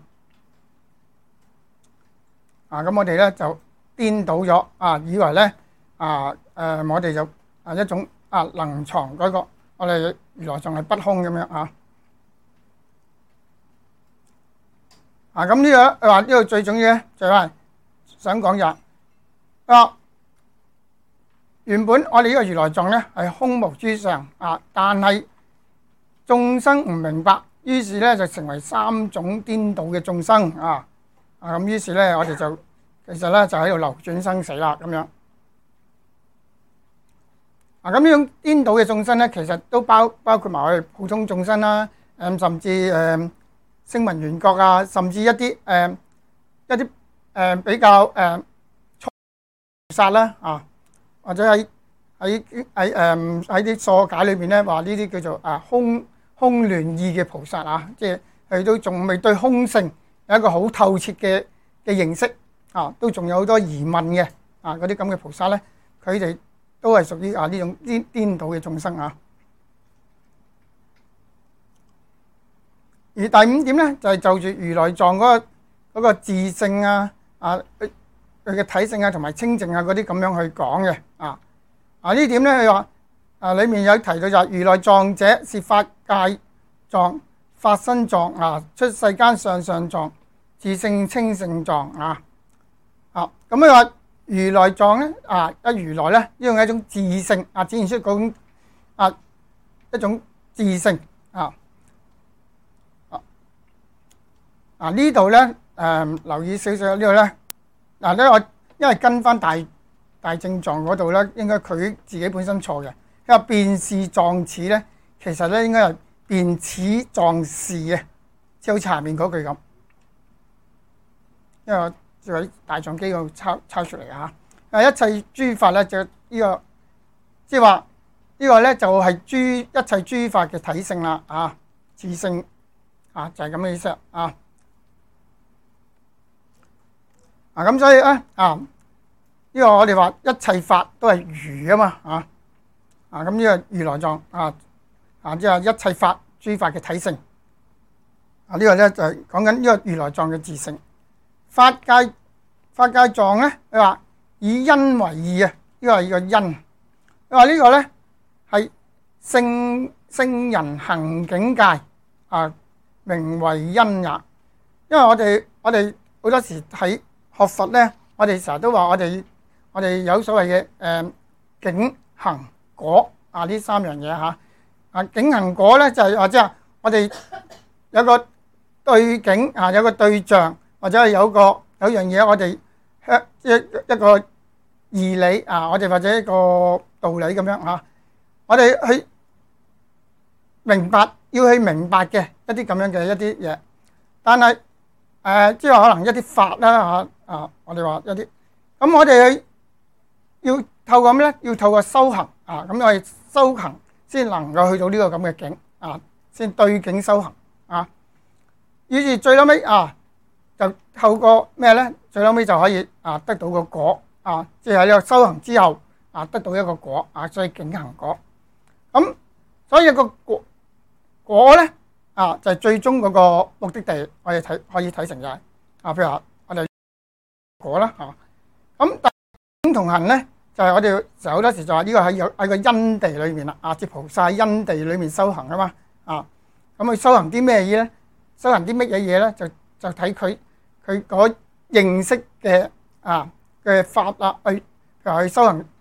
嚇啊，咁我哋咧就顛倒咗啊，以為咧啊誒、呃、我哋就啊一種啊能藏嗰、那個我哋如來藏係不空咁樣啊啊，咁呢個話呢個最重要咧就係、是。想講就啊，原本我哋呢個如來藏咧係空無諸相啊，但係眾生唔明白，於是咧就成為三種顛倒嘅眾生啊啊，咁於是咧我哋就其實咧就喺度流轉生死啦咁樣啊。咁呢種顛倒嘅眾生咧，其實都包包括埋我哋普通眾生啦，誒甚至誒聲聞緣覺啊，甚至一啲誒一啲。誒、呃、比較誒菩薩啦啊，或者喺喺喺誒喺啲疏解裏邊咧話呢啲叫做啊空空亂意嘅菩薩啊，即係佢都仲未對空性有一個好透徹嘅嘅認識啊，都仲有好多疑問嘅啊，嗰啲咁嘅菩薩咧，佢哋都係屬於啊呢種顛顛倒嘅眾生啊。而第五點咧就係、是、就住如來藏嗰、那個嗰個自性啊。啊，佢佢嘅體性啊，同埋清淨啊，嗰啲咁樣去講嘅啊。啊呢點咧，佢話啊，裡面有提到就係如來藏者是法界藏、法身藏啊，出世間上上藏、自性清淨藏啊。啊，咁佢話如來藏咧啊，一如來咧，呢種係一種自性啊，展現出嗰種啊一種自性啊。啊啊呢度咧。誒、嗯、留意少少呢度咧，嗱咧我因為跟翻大大正藏嗰度咧，應該佢自己本身錯嘅，因為辨是藏似咧，其實咧應該係辨此藏是嘅，即係好似下面嗰句咁。因為我就喺大藏經度抄抄出嚟嚇，誒一切諸法咧就呢、這個，即係話呢個咧就係諸一切諸法嘅體性啦，啊自性啊就係咁嘅意思啊。啊咁所以咧啊，呢、這個我哋話一切法都係如啊嘛啊啊咁呢個如來藏啊啊即係一切法諸法嘅體性啊，這個、呢個咧就係講緊呢個如來藏嘅自性。法界法界藏咧，佢話以因為義啊，呢個係個因。佢話呢個咧係聖聖人行境界啊，名為因也。因為我哋我哋好多時喺學佛咧，我哋成日都話我哋我哋有所謂嘅誒境行果啊，呢三樣嘢嚇啊。境行果咧就係話即係我哋有個對境啊，有個對象或者係有個有樣嘢我哋一一個義理啊，我哋或者一個道理咁樣嚇，我哋去明白要去明白嘅一啲咁樣嘅一啲嘢，但係誒即係可能一啲法啦嚇。啊！我哋話一啲，咁我哋要透過咩咧？要透過修行啊！咁我哋修行先能夠去到呢個咁嘅境啊，先對境修行啊。於是最後尾啊，就透過咩咧？最後尾就可以啊得到個果啊，即係喺呢個修行之後啊得到一個果啊，所以境行果。咁所以個果果咧啊，就係最終嗰個目的地，我哋睇可以睇成就係啊，譬如話我哋。果啦嚇，咁但境同行咧，就係、是、我哋成日好多時就話呢個喺有喺個因地裏面啦，啊，即菩薩喺因地裏面修行啊嘛，啊，咁佢修行啲咩嘢咧？修行啲乜嘢嘢咧？就就睇佢佢嗰認識嘅啊嘅法啦，去譬如去修行一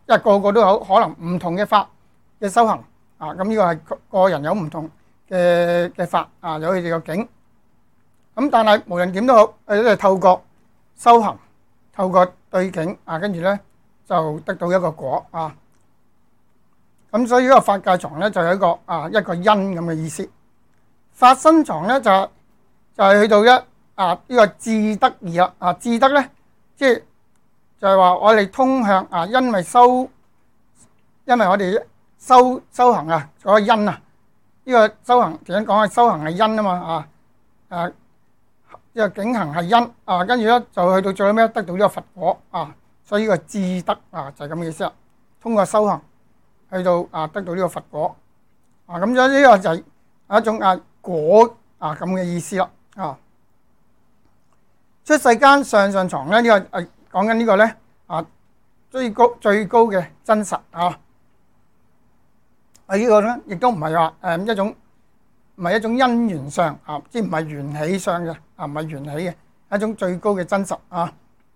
因為個個都有可能唔同嘅法嘅修行啊。咁呢個係個人有唔同嘅嘅法啊，有佢哋個境。咁但係無論點都好，佢都係透過修行，透過對境啊，跟住咧就得到一個果啊。咁所以呢個法界藏咧就有一個啊一個因咁嘅意思。法身藏咧就就係去到一啊呢個智德義啦。啊智德咧即係就係話我哋通向啊，因為修，因為我哋修修行啊嗰個因啊，呢個修行點樣講啊？修行係因啊嘛啊誒呢個境行係因啊，跟住咧就去到最後尾得到呢個佛果啊。所以呢個智德啊就係咁嘅意思啦。通過修行去到啊得到呢個佛果啊，咁所以呢個就係一種啊果啊咁嘅意思啦啊。出世間上上藏咧，呢個誒講緊呢個咧啊最高最高嘅真實啊。啊呢個咧亦都唔係話誒一種唔係一種因緣上啊，即係唔係緣起上嘅啊，唔係緣起嘅一種最高嘅真實啊。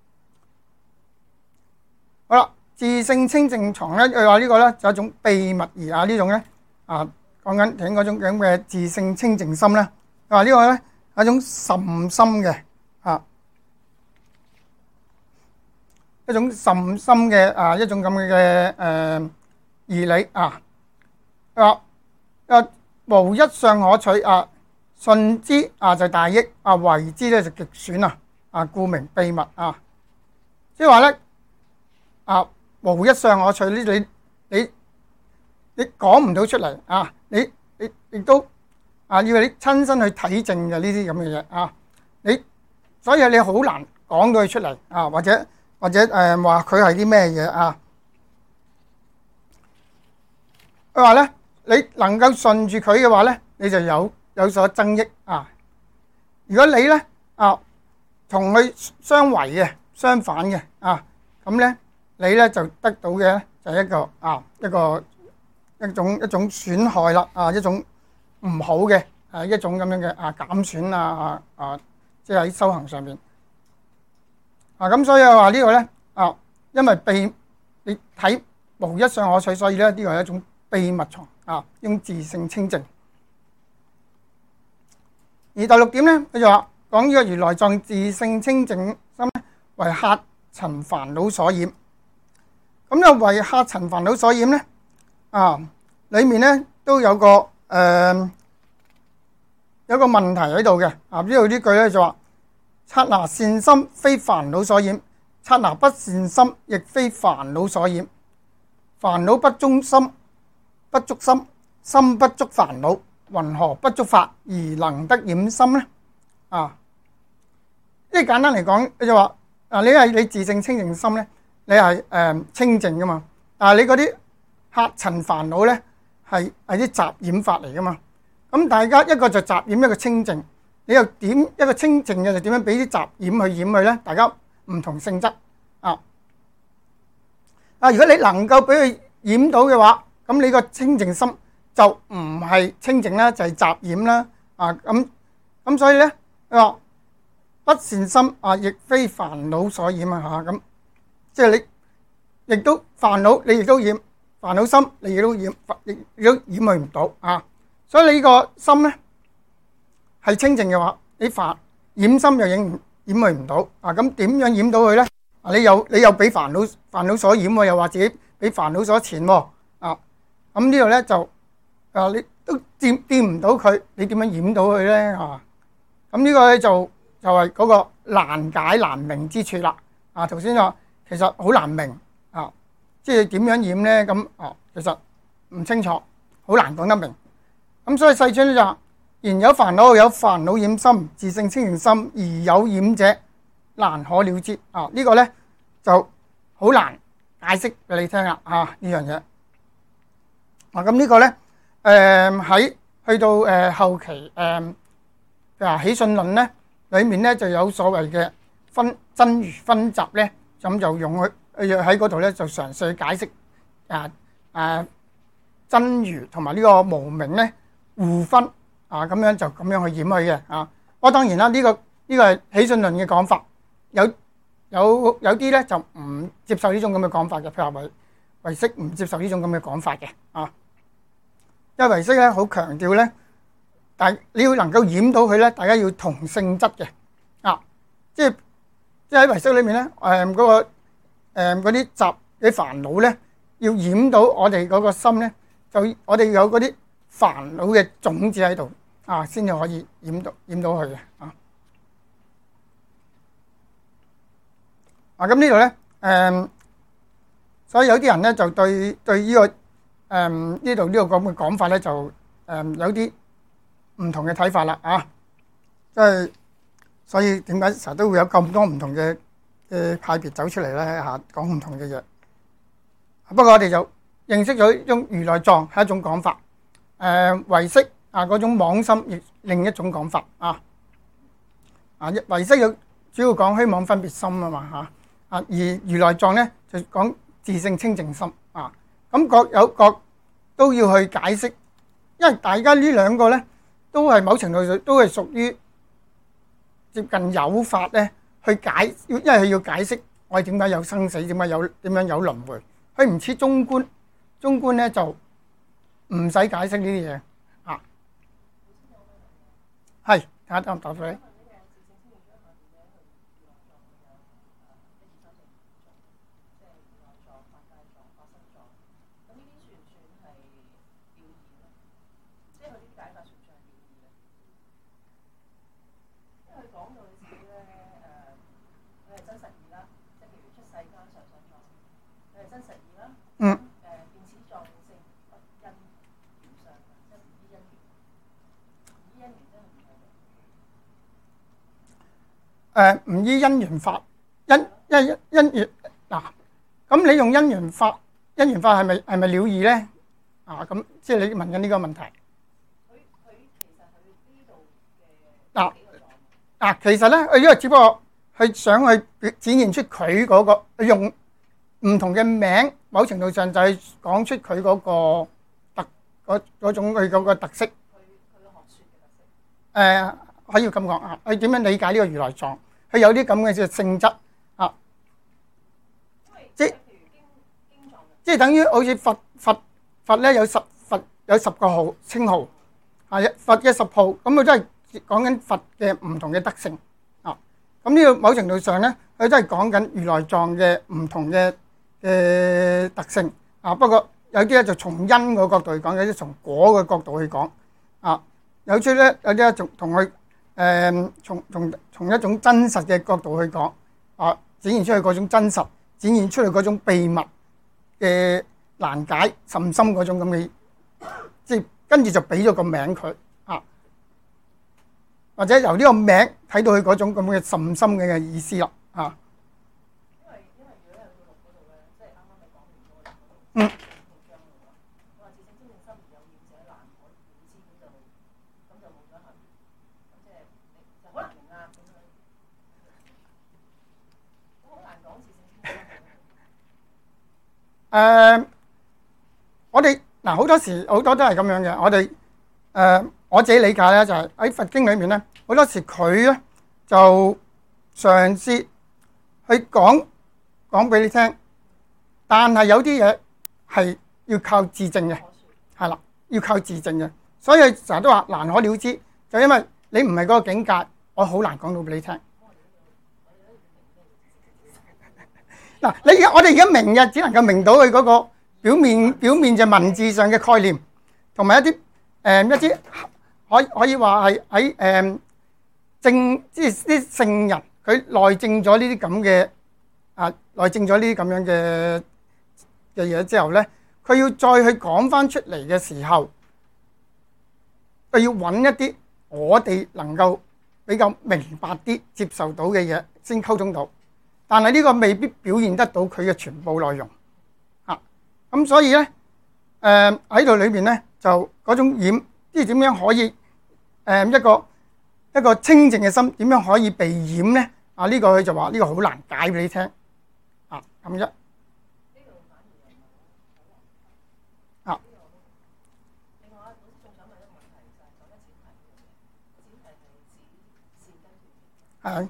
好啦，自性清淨藏咧，佢話呢個咧就係一種秘密而啊呢種咧啊講緊聽嗰種咁嘅自性清淨心咧，佢話呢個咧係一種甚深嘅啊一種甚深嘅啊一種咁嘅誒義理啊。佢話啊無一相可取啊，順之啊就大益啊，為之咧就極損啊啊，故名秘密啊。即係話咧啊無一相可取，呢你你你講唔到出嚟啊，你你亦都啊要你親身去體證嘅呢啲咁嘅嘢啊，你所以你好難講到佢出嚟啊，或者或者誒話佢係啲咩嘢啊。佢話咧你能夠順住佢嘅話咧，你就有有所增益啊。如果你咧啊同佢相違嘅、相反嘅啊，咁咧你咧就得到嘅咧就係一個啊一個一種一種損害啦啊，一種唔好嘅啊一種咁樣嘅啊減損啊啊啊，即係喺修行上面啊。咁所以話呢個咧啊，因為秘你睇無一相可取，所以咧呢個係一種秘密藏啊，用自性清淨。而第六點咧，佢就話講呢個如來藏自性清淨心咧，為客塵煩惱所染。咁就為客塵煩惱所染咧啊，裡面咧都有個誒、呃、有個問題喺度嘅啊。呢度呢句咧就話：剎那善心非煩惱所染，剎那不善心亦非煩惱所染。煩惱不中心，不觸心，心不觸煩惱，云何不觸法而能得染心呢？啊，即係簡單嚟講，佢就話啊，你係你自性清淨心咧，你係誒、呃、清淨噶嘛。但係你嗰啲客塵煩惱咧，係係啲雜染法嚟噶嘛。咁大家一個就雜染，一個清淨，你又點一個清淨嘅就點樣俾啲雜染去染佢咧？大家唔同性質啊。啊，如果你能夠俾佢染到嘅話，咁你個清淨心就唔係清淨啦，就係、是、雜染啦。啊，咁咁所以咧，佢話不善心啊，亦非煩惱所染啊。嚇，咁即係你亦都煩惱，你亦都染煩惱心，你亦都染，亦亦都染去唔到啊。所以你呢個心咧係清淨嘅話，你煩染心又染染去唔到啊。咁點樣染到佢咧？啊，你又你又俾煩惱煩惱所染喎，又話自己俾煩惱所纏喎啊。咁呢度咧就啊，你都掂掂唔到佢，你點樣染到佢咧啊？咁呢個咧就就係嗰個難解難明之處啦。啊，頭先話其實好難明啊，即係點樣染咧？咁啊，其實唔清楚，好難講得明。咁所以世尊咧就話：然有煩惱，有煩惱染心，自性清淨心而有染者，難可了之。啊，呢個咧就好難解釋俾你聽啦。啊，呢樣嘢。啊，咁呢個咧，誒喺去到誒後期誒啊起信論咧，裡面咧就有所謂嘅分真如分集咧，咁就用去喺嗰度咧就嘗試去解釋啊啊真如同埋呢個無明咧互分啊，咁樣就咁樣去染去嘅啊。不過當然啦，呢個呢個係起信論嘅講法，有有有啲咧就唔接受呢種咁嘅講法嘅，譬如話唯識唔接受呢種咁嘅講法嘅啊，因為唯識咧好強調咧，但係你要能夠染到佢咧，大家要同性質嘅啊，即係即係喺唯識裏面咧，誒嗰個誒嗰啲雜嘅煩惱咧，要染到我哋嗰個心咧，就我哋有嗰啲煩惱嘅種子喺度啊，先至可以染到染到佢嘅啊。啊，咁呢度咧，誒，所以有啲人咧就對對呢個誒呢度呢個咁嘅講法咧，就誒有啲唔同嘅睇法啦啊，即係所以點解成日都會有咁多唔同嘅嘅派別走出嚟咧嚇，講唔同嘅嘢。不過我哋就認識咗一種如來藏係一種講法，誒唯識啊嗰種妄心亦另一種講法啊。啊，唯識有主要講虛妄分別心啊嘛嚇。啊，而如來藏咧就講自性清淨心啊，咁各有各都要去解釋，因為大家呢兩個咧都係某程度上都係屬於接近有法咧去解，因為佢要解釋我哋點解有生死，點解有點樣有輪迴，佢唔似中觀，中觀咧就唔使解釋呢啲嘢啊。係，睇下答唔答到你？嗯。誒唔依因緣法，因因因緣嗱，咁你用因緣法，因緣法係咪係咪了義咧？啊，咁即係你問緊呢個問題。佢佢其實佢呢度嘅嗱嗱，其實咧，佢因為只不過佢想去展現出佢嗰個用唔同嘅名，某程度上就係講出佢嗰個特嗰嗰種佢嗰個特色。佢佢個學説嘅特色。誒，可以咁講啊，佢點樣理解呢個如來藏？佢有啲咁嘅嘅性質啊，即即係等於好似佛佛佛咧有十佛有十個號稱號啊，佛嘅十號咁，佢都係講緊佛嘅唔同嘅德性啊。咁呢個某程度上咧，佢都係講緊如來藏嘅唔同嘅嘅特性啊。不過有啲咧就從因個角度去講，有啲從果嘅角度去講啊。有啲咧有啲咧仲同佢。誒、嗯，從從從一種真實嘅角度去講，啊，展現出去嗰種真實，展現出去嗰種秘密嘅難解甚深嗰種咁嘅，即係跟住就俾咗個名佢啊，或者由呢個名睇到佢嗰種咁嘅甚深嘅意思啦，啊。因為因為如果喺個錄嗰度咧，即係啱啱你講完嗰個嗯。誒、呃，我哋嗱好多時好多都係咁樣嘅。我哋誒、呃、我自己理解咧，就係、是、喺佛經裏面咧，好多時佢咧就嘗試去講講俾你聽，但係有啲嘢係要靠自證嘅，係啦，要靠自證嘅。所以成日都話難可了知，就因為你唔係嗰個境界，我好難講到俾你聽。嗱，你而家我哋而家明嘅只能夠明到佢嗰個表面表面就文字上嘅概念，同埋一啲誒、呃、一啲可以可以話係喺誒證，即係啲聖人佢內證咗呢啲咁嘅啊內證咗呢啲咁樣嘅嘅嘢之後咧，佢要再去講翻出嚟嘅時候，佢要揾一啲我哋能夠比較明白啲接受到嘅嘢先溝通到。但係呢個未必表現得到佢嘅全部內容啊，咁所以咧，誒喺度裏邊咧就嗰種染，即係點樣可以誒、呃、一個一個清淨嘅心點樣可以被染咧？啊呢、這個佢就話呢個好難解俾你聽啊，咁一啊，係。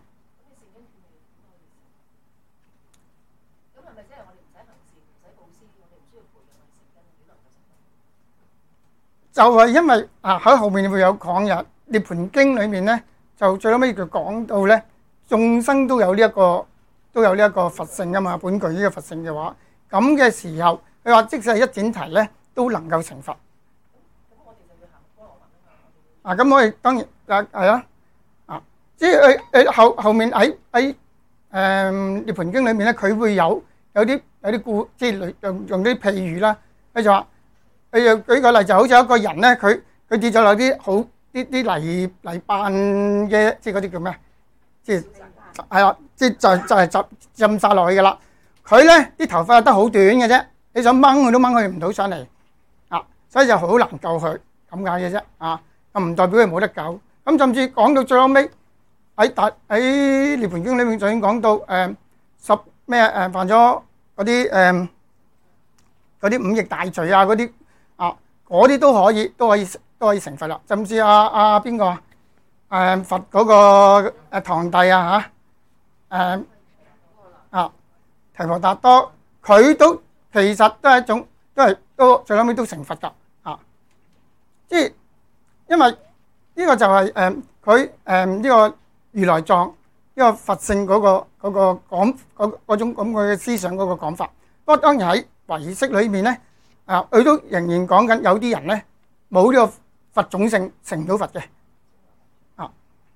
就係因為啊喺後面會有講嘅《涅槃經》裏面咧，就最後尾就講到咧，眾生都有呢、這、一個都有呢一個佛性噶嘛，本具呢個佛性嘅話，咁嘅時候，佢話即使係一闡提咧，都能夠成佛。咁我哋就要行波羅蜜啊！咁我哋當然啊係啊，啊即係佢佢後後面喺喺誒《涅槃經》裏面咧，佢會有有啲有啲故，即係用用啲譬喻啦。佢就話，佢又舉個例，就好似一個人咧，佢佢跌咗落啲好啲啲泥泥扮嘅，即係嗰啲叫咩？即係係啊，即係就就係浸浸曬落去嘅啦。佢咧啲頭髮得好短嘅啫，你想掹佢都掹佢唔到上嚟啊，所以就好難救佢咁解嘅啫啊。咁唔代表佢冇得救。咁甚至講到最後尾喺大喺《涅槃經》裏面就已經講到誒十咩誒犯咗嗰啲誒嗰啲五逆大罪啊，嗰啲啊嗰啲都可以都可以都可以成佛啦。甚至阿阿邊個誒佛嗰個誒堂弟啊嚇誒啊提婆達多，佢都其實都係一種都係都最後尾都成佛㗎啊！即係因為呢個就係誒佢誒呢個如來藏呢個佛性嗰個嗰個講嗰嗰種咁嘅思想嗰個講法。不過當然喺唯識裏面咧啊，佢都仍然講緊有啲人咧冇呢個佛種性成唔到佛嘅啊。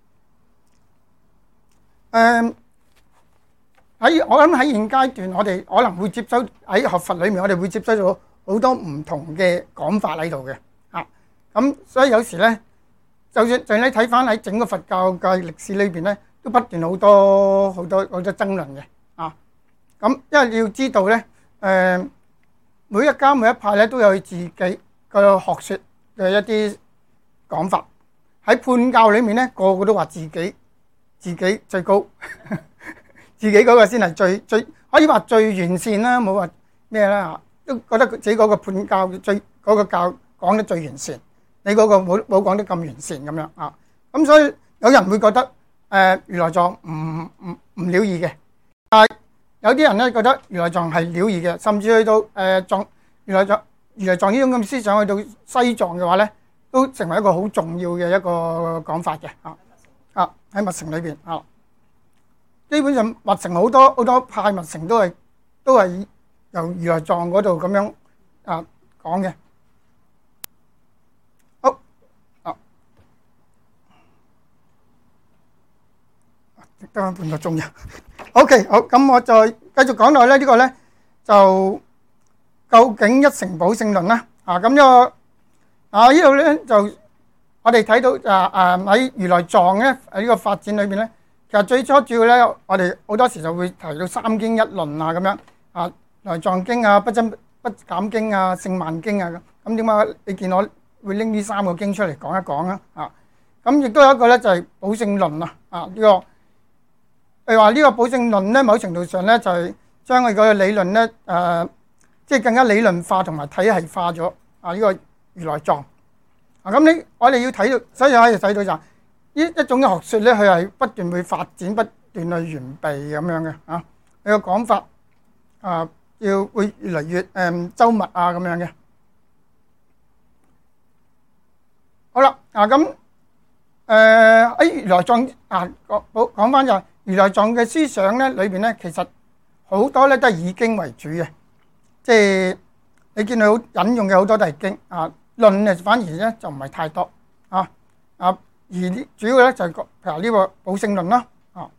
誒喺我諗喺現階段，我哋可能會接收喺學佛裏面，我哋會接收到好多唔同嘅講法喺度嘅啊。咁所以有時咧，就算就算你睇翻喺整個佛教嘅歷史裏邊咧，都不斷好多好多好多爭論嘅啊。咁因為你要知道咧，誒每一家每一派咧都有自己個學説嘅一啲講法。喺判教裏面咧，個個都話自己自己最高，自己嗰個先係最最可以話最完善啦，冇話咩啦嚇，都覺得自己嗰個判教最嗰個教講得最完善，你嗰個冇冇講得咁完善咁樣啊。咁所以有人會覺得誒如來藏唔唔唔了義嘅，但係有啲人咧覺得如來藏係了義嘅，甚至去到誒藏如來藏如來藏呢種咁思想去到西藏嘅話咧，都成為一個好重要嘅一個講法嘅啊啊喺密乘裏邊啊。基本上密乘好多好多派密乘都係都係由如來藏嗰度咁樣啊講嘅。好啊，得翻半個鐘呀。OK，好，咁我再繼續講落去咧。呢個咧就究竟一乘寶性論啦。啊，咁呢個啊呢度咧就我哋睇到啊啊喺如來藏咧喺呢個發展裏邊咧。其實最初主要咧，我哋好多時就會提到三經一論啊，咁樣啊，如來藏經啊、不增不減經啊、勝鬘經啊咁。咁點解你見我會拎呢三個經出嚟講一講啊？啊，咁亦都有一個咧就係寶性論啊。啊，呢個譬如話呢個寶性論咧，某程度上咧就係將佢個理論咧誒，即係更加理論化同埋體系化咗啊。呢個如來藏啊，咁你我哋要睇到，所以可以睇到就。呢一種嘅學説咧，佢係不斷會發展、不斷去完備咁樣嘅啊。佢個講法啊，要會越嚟越誒周密啊咁樣嘅。好啦，啊咁誒喺如來藏啊講講講翻就係如來藏嘅思想咧，裏邊咧其實好多咧都係以經為主嘅，即係你見佢好引用嘅好多都係經啊，論啊反而咧就唔係太多啊啊。而呢主要咧就係個譬如呢個寶性論啦，啊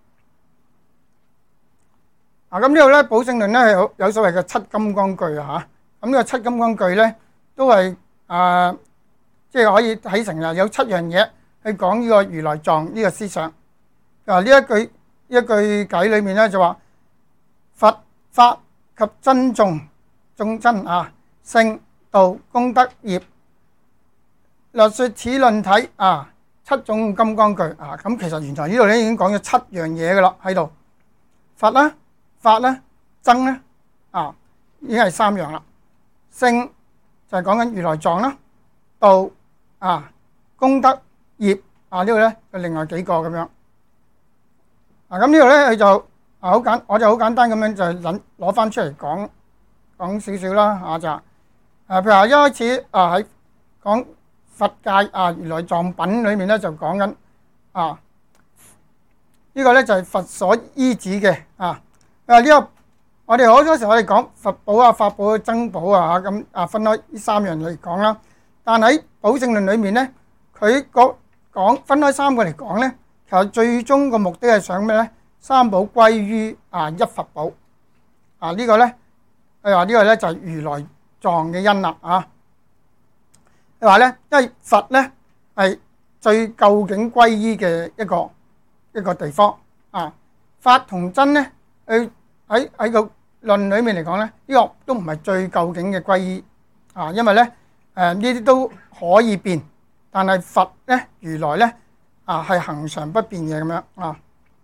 啊咁呢度咧寶性論咧係有有所謂嘅七金剛句啊嚇，咁呢個七金剛句咧都係啊即係可以睇成啊有七樣嘢去講呢個如來藏呢個思想。啊呢一句呢一句偈裏面咧就話佛法及僧眾眾僧啊聖道功德業略説此論體啊。七種金剛句啊，咁其實原來呢度咧已經講咗七樣嘢噶啦喺度，佛啦、法啦、僧咧啊，已經係三樣啦。聖就係講緊如來藏啦，道啊、功德業啊呢度咧就另外幾個咁樣。啊咁呢度咧佢就啊好簡，我就好簡單咁樣就攞攞翻出嚟講講少少啦啊就啊譬如話一開始啊喺講佛界啊如來藏品裏面咧就講緊啊，呢個咧就係佛所依止嘅啊。啊呢個我哋好多時候我哋講佛寶啊、法寶啊、僧寶啊咁啊，分開呢三樣嚟講啦。但喺寶性論裏面咧，佢個講分開三個嚟講咧，其實最終個目的係想咩咧？三寶歸於啊一佛寶啊，呢個咧佢話呢個咧就係如來藏嘅因啦啊。佢話咧，因為佛咧係最究竟歸依嘅一個一個地方啊，法同真咧，佢喺喺個論裏面嚟講咧，呢個都唔係最究竟嘅歸依啊，因為咧誒呢啲都可以變，但係佛咧如來咧啊係恆常不變嘅咁樣啊。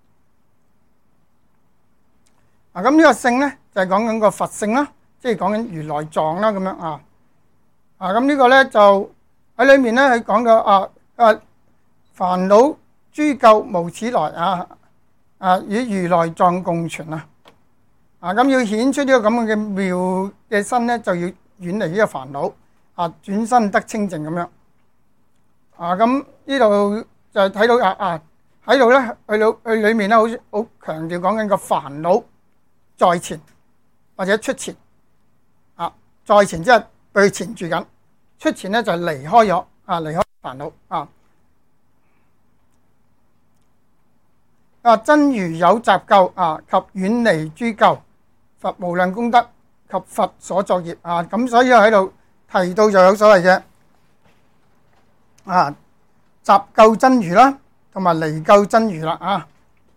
啊咁呢個性咧就係講緊個佛性啦，即係講緊如來藏啦咁樣啊。啊咁呢個咧就喺裏面咧佢講到啊啊煩惱諸垢無始來啊啊與如來藏共存啊。啊咁要顯出呢個咁嘅妙嘅身咧，就要遠離呢個煩惱啊，轉身得清淨咁樣啊。咁呢度就睇到啊啊喺度咧，去到去裏面咧，好好強調講緊個煩惱在前或者出前啊，在前即係被纏住緊，出前咧就係離開咗啊，離開煩惱啊。啊真如有雜垢啊，及遠離諸垢。佛無量功德及佛所作業啊，咁所以喺度提到就有所謂嘅啊雜垢真如啦，同埋離垢真如啦啊。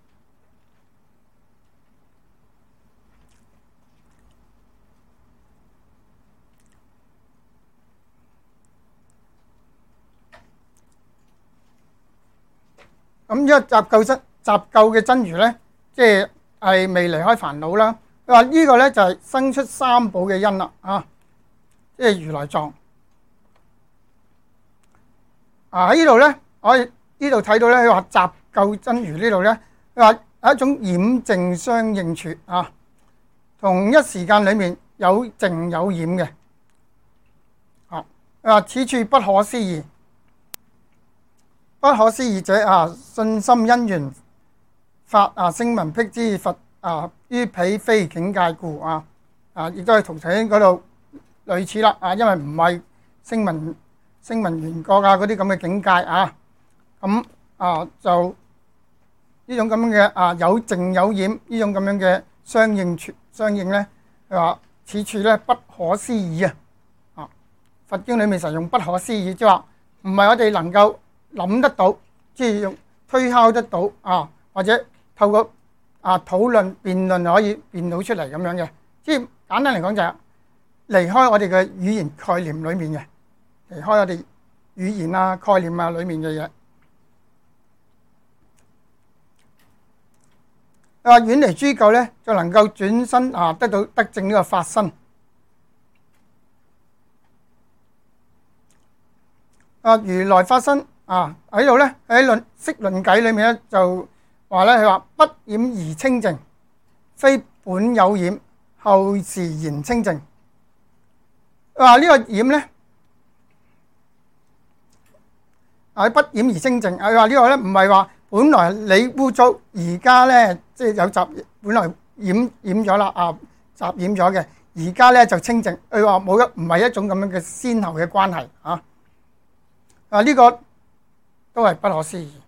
咁呢個雜垢真雜垢嘅真如咧，即係係未離開煩惱啦。佢話呢個咧就係生出三寶嘅因啦，啊，即係如來藏。啊喺呢度咧，我哋呢度睇到咧，佢話雜垢真如呢度咧，佢話係一種染淨相應處啊，同一時間裡面有淨有染嘅。啊，佢話此處不可思議，不可思議者啊，信心因緣法啊，聲聞辟支佛。啊！於彼非境界故啊！啊，亦都係同頭先嗰度類似啦啊，因為唔係聲聞聲聞緣覺啊嗰啲咁嘅境界啊，咁啊就呢種咁樣嘅啊有淨有染呢種咁樣嘅相應處相應咧，佢話此處咧不可思議啊！啊，佛經裏面實用不可思議，即係話唔係我哋能夠諗得到，即係用推敲得到啊，或者透過啊！討論辯論可以辯到出嚟咁樣嘅，即係簡單嚟講就係離開我哋嘅語言概念裡面嘅，離開我哋語言啊概念啊裡面嘅嘢。啊，遠離諸垢咧，就能夠轉身啊，得到得證呢個法身。啊，如來法身啊喺度咧，喺論釋論偈裡面咧就話咧，佢話不染而清淨，非本有染，後時言清淨。話呢個染咧，啊不染而清淨。佢話呢個咧唔係話本來你污糟，而家咧即係有雜，本來染染咗啦啊，雜染咗嘅，而家咧就清淨。佢話冇一唔係一種咁樣嘅先後嘅關係啊。啊呢個都係不可思議。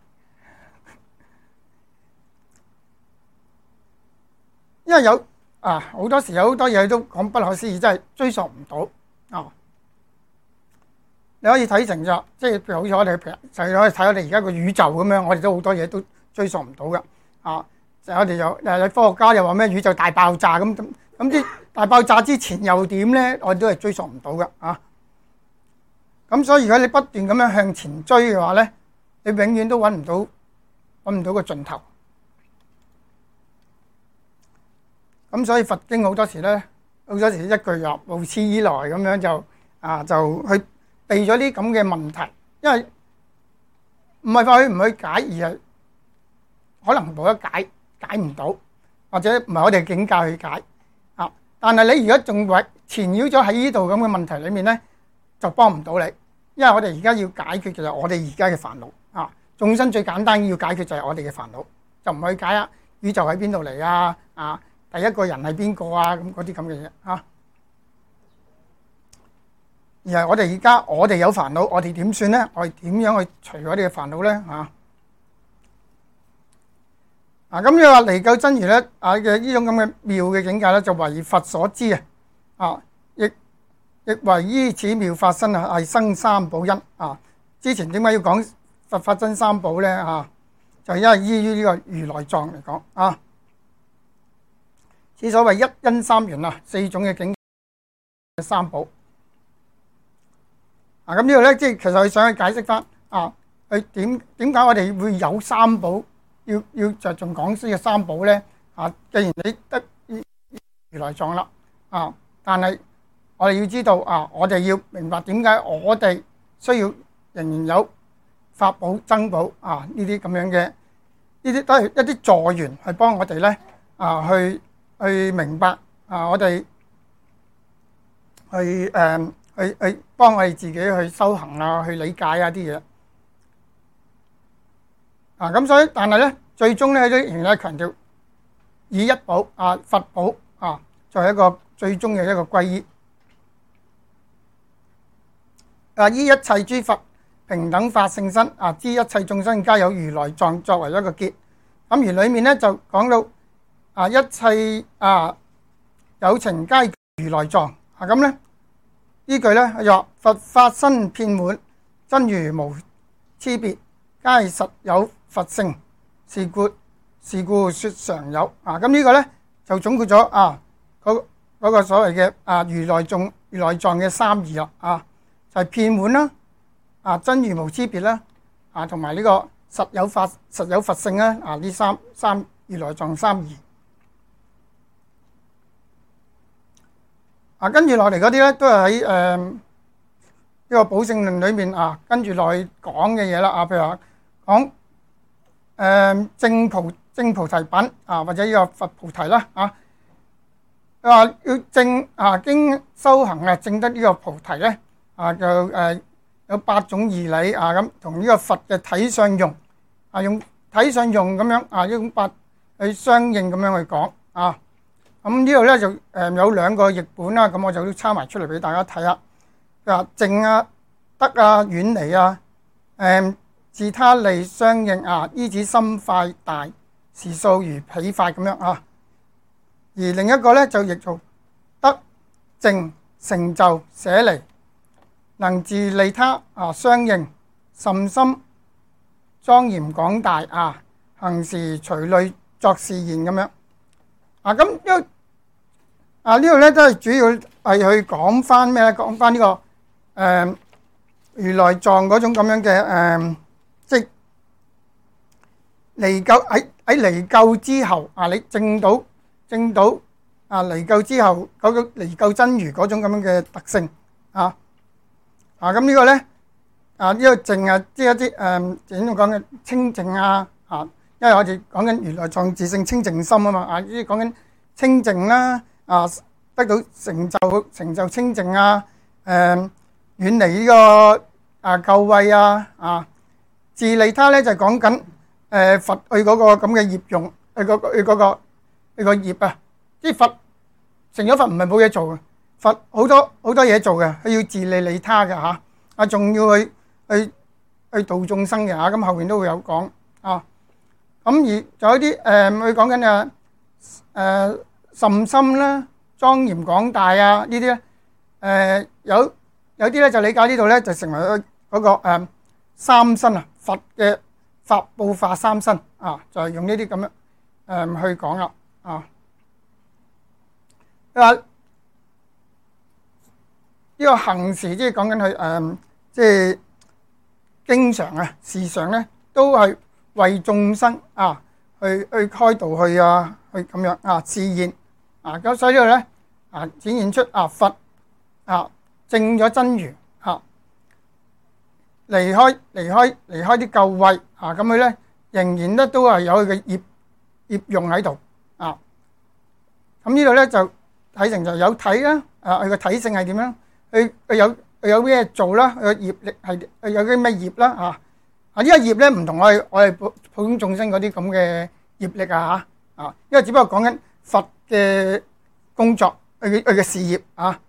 因為有啊好多時有好多嘢都講不可思議，真係追溯唔到啊！你可以睇成咗，即係譬如好似我哋就可以睇我哋而家個宇宙咁樣，我哋都好多嘢都追溯唔到噶啊！就我哋有誒科學家又話咩宇宙大爆炸咁咁咁啲大爆炸之前又點咧？我哋都係追溯唔到噶啊！咁所以如果你不斷咁樣向前追嘅話咧，你永遠都揾唔到揾唔到個盡頭。咁所以佛經好多時咧，好多時一句話無始以來咁樣就啊就去避咗啲咁嘅問題，因為唔係話佢唔去解，而係可能冇得解，解唔到，或者唔係我哋境界去解啊。但係你如果仲為纏繞咗喺呢度咁嘅問題裡面咧，就幫唔到你， 因為我哋而家要解決嘅就係我哋而家嘅煩惱啊。眾生最簡單要解決就係我哋嘅煩惱，就唔去解啊宇宙喺邊度嚟啊，啊第一個人係邊個啊，咁嗰啲咁嘅嘢啊。而係我哋而家我哋有煩惱，我哋點算咧？我哋點樣去除我哋嘅煩惱咧？啊啊咁你話離垢真如咧啊嘅呢種咁嘅妙嘅境界咧，就為佛所知啊，啊亦亦為依此妙法身啊，係生三寶因啊。之前點解要講佛法真三寶咧？啊，就係因為依於呢個如來藏嚟講啊。此所謂一因三緣啊，四種嘅境界三寶。啊，咁呢度咧，即係其實佢想去解釋翻啊，佢點點解我哋會有三寶，要要着重講呢個三寶咧？啊，既然你得如來藏啦，啊，但係我哋要知道啊，我哋要明白點解我哋需要仍然有法寶、僧寶啊呢啲咁樣嘅，呢啲都係一啲助緣去幫我哋咧啊，去去明白啊，我哋去誒。呃去去幫我哋自己去修行啊，去理解啊啲嘢啊，咁所以但係咧，最終咧都仍然係強調以一寶啊佛寶啊作為一個最終嘅一個歸依啊，依一切諸佛平等法性身啊，知一切眾生皆有如來藏作為一個結。咁而裡面咧就講到啊，一切啊有情皆如來藏啊，咁咧。呢句咧係話佛法身遍滿，真如無差別，皆實有佛性，是故是故說常有啊。咁呢個咧就總括咗啊嗰嗰、那個所謂嘅啊如來藏如來藏嘅三義啦啊，就係、是、遍滿啦，啊真如無差別啦，啊同埋呢個實有法實有佛性啦啊，呢三三如來藏三義。啊，跟住落嚟嗰啲咧，都係喺誒呢個寶性論裏面啊，跟住落去講嘅嘢啦啊，譬如話講誒證菩證菩提品啊，或者呢個佛菩提啦啊，佢話要證啊經修行啊，證得呢個菩提咧啊，就誒有八種義理啊，咁同呢個佛嘅體相用啊，用體相用咁樣啊，用八去相應咁樣去講啊。咁呢度咧就誒有兩個譯本啦，咁我就都抄埋出嚟俾大家睇下。佢話證啊、得啊、遠離啊、誒自他利相應啊，依止心快大，時數如彼快咁樣啊。而另一個咧就譯做得證成就捨離，能自利他啊相應，甚深莊嚴廣大啊，行時隨類作示現咁樣。啊，咁因啊呢度咧都係主要係去講翻咩咧？講翻呢個誒、呃、如來藏嗰種咁樣嘅誒、呃，即係離垢喺喺離垢之後啊，你證到證到啊離垢之後嗰、那個離垢真如嗰種咁樣嘅特性啊啊咁呢個咧啊呢、這個淨啊即係一啲誒點樣講嘅清淨啊啊。因為我哋講緊如來藏自性清淨心啊嘛，啊呢啲講緊清淨啦，啊得到成就成就清淨啊，誒遠離呢個啊垢穢啊，啊自利他咧就係講緊誒佛佢嗰個咁嘅業用，佢嗰佢嗰個佢個業啊，啲佛成咗佛唔係冇嘢做嘅，佛好多好多嘢做嘅，佢要自利利他嘅嚇，啊仲要去去去度眾生嘅嚇，咁後面都會有講啊。咁而仲有啲誒，佢講緊嘅誒甚深啦、莊嚴廣大啊，呢啲咧誒有有啲咧就理解呢度咧就成為嗰嗰個誒三身啊，佛嘅法報化三身啊，就係用呢啲咁樣誒去講啦啊。佢話呢個行時即係講緊佢誒，即係經常啊、時常咧都係。為眾生啊，去去開導去啊，去咁樣啊示現啊，咁所以呢度咧啊展現出啊佛啊證咗真如啊，離開離開離開啲垢穢啊，咁佢咧仍然咧都係有佢嘅業業用喺度啊。咁呢度咧就睇成就有體啦，啊佢個體性係點樣？佢佢有有咩做啦，佢業力係有啲咩業啦啊。啊！呢個業咧唔同我哋我哋普普通眾生嗰啲咁嘅業力啊嚇啊，因為只不過講緊佛嘅工作，佢嘅佢嘅事業啊，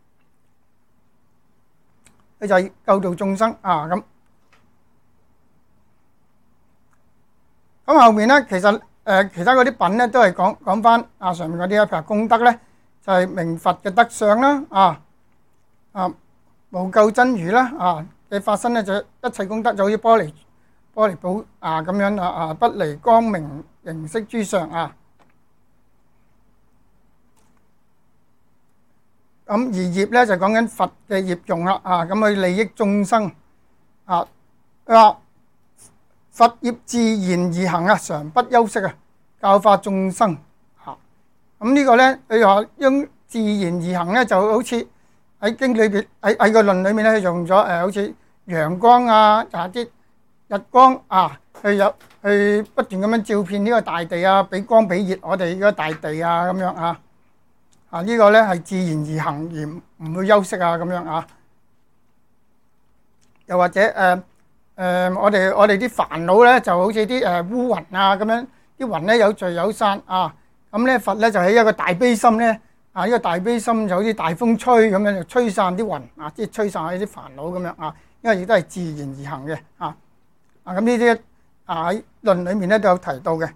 佢就係救度眾生啊咁。咁後面咧，其實誒其他嗰啲品咧都係講講翻啊上面嗰啲啊，譬如功德咧就係明佛嘅德相啦啊啊無垢真如啦啊嘅發生咧就一切功德就好似玻璃。玻璃寶啊咁樣啊啊不離光明形色諸相啊，咁而業咧就講緊佛嘅業用啦啊，咁去利益眾生啊。佢話佛業自然而行啊，常不休息啊，教化眾生嚇。咁呢個咧佢話用自然而行咧，就好似喺經裏邊喺喺個論裏面咧用咗誒，好似陽光啊啊啲。日光啊，去有去不斷咁樣照遍呢個大地啊，俾光俾熱我哋呢個大地啊，咁樣啊啊呢個咧係自然而行而唔會休息啊，咁樣啊。又或者誒誒，我哋我哋啲煩惱咧就好似啲誒烏雲啊咁樣，啲雲咧有聚有散啊。咁咧佛咧就喺一個大悲心咧啊，呢個大悲心就好似大風吹咁樣，就吹散啲雲啊，即係吹散啲煩惱咁樣啊。因為亦都係自然而行嘅啊。啊，咁呢啲啊喺論裏面咧都有提到嘅。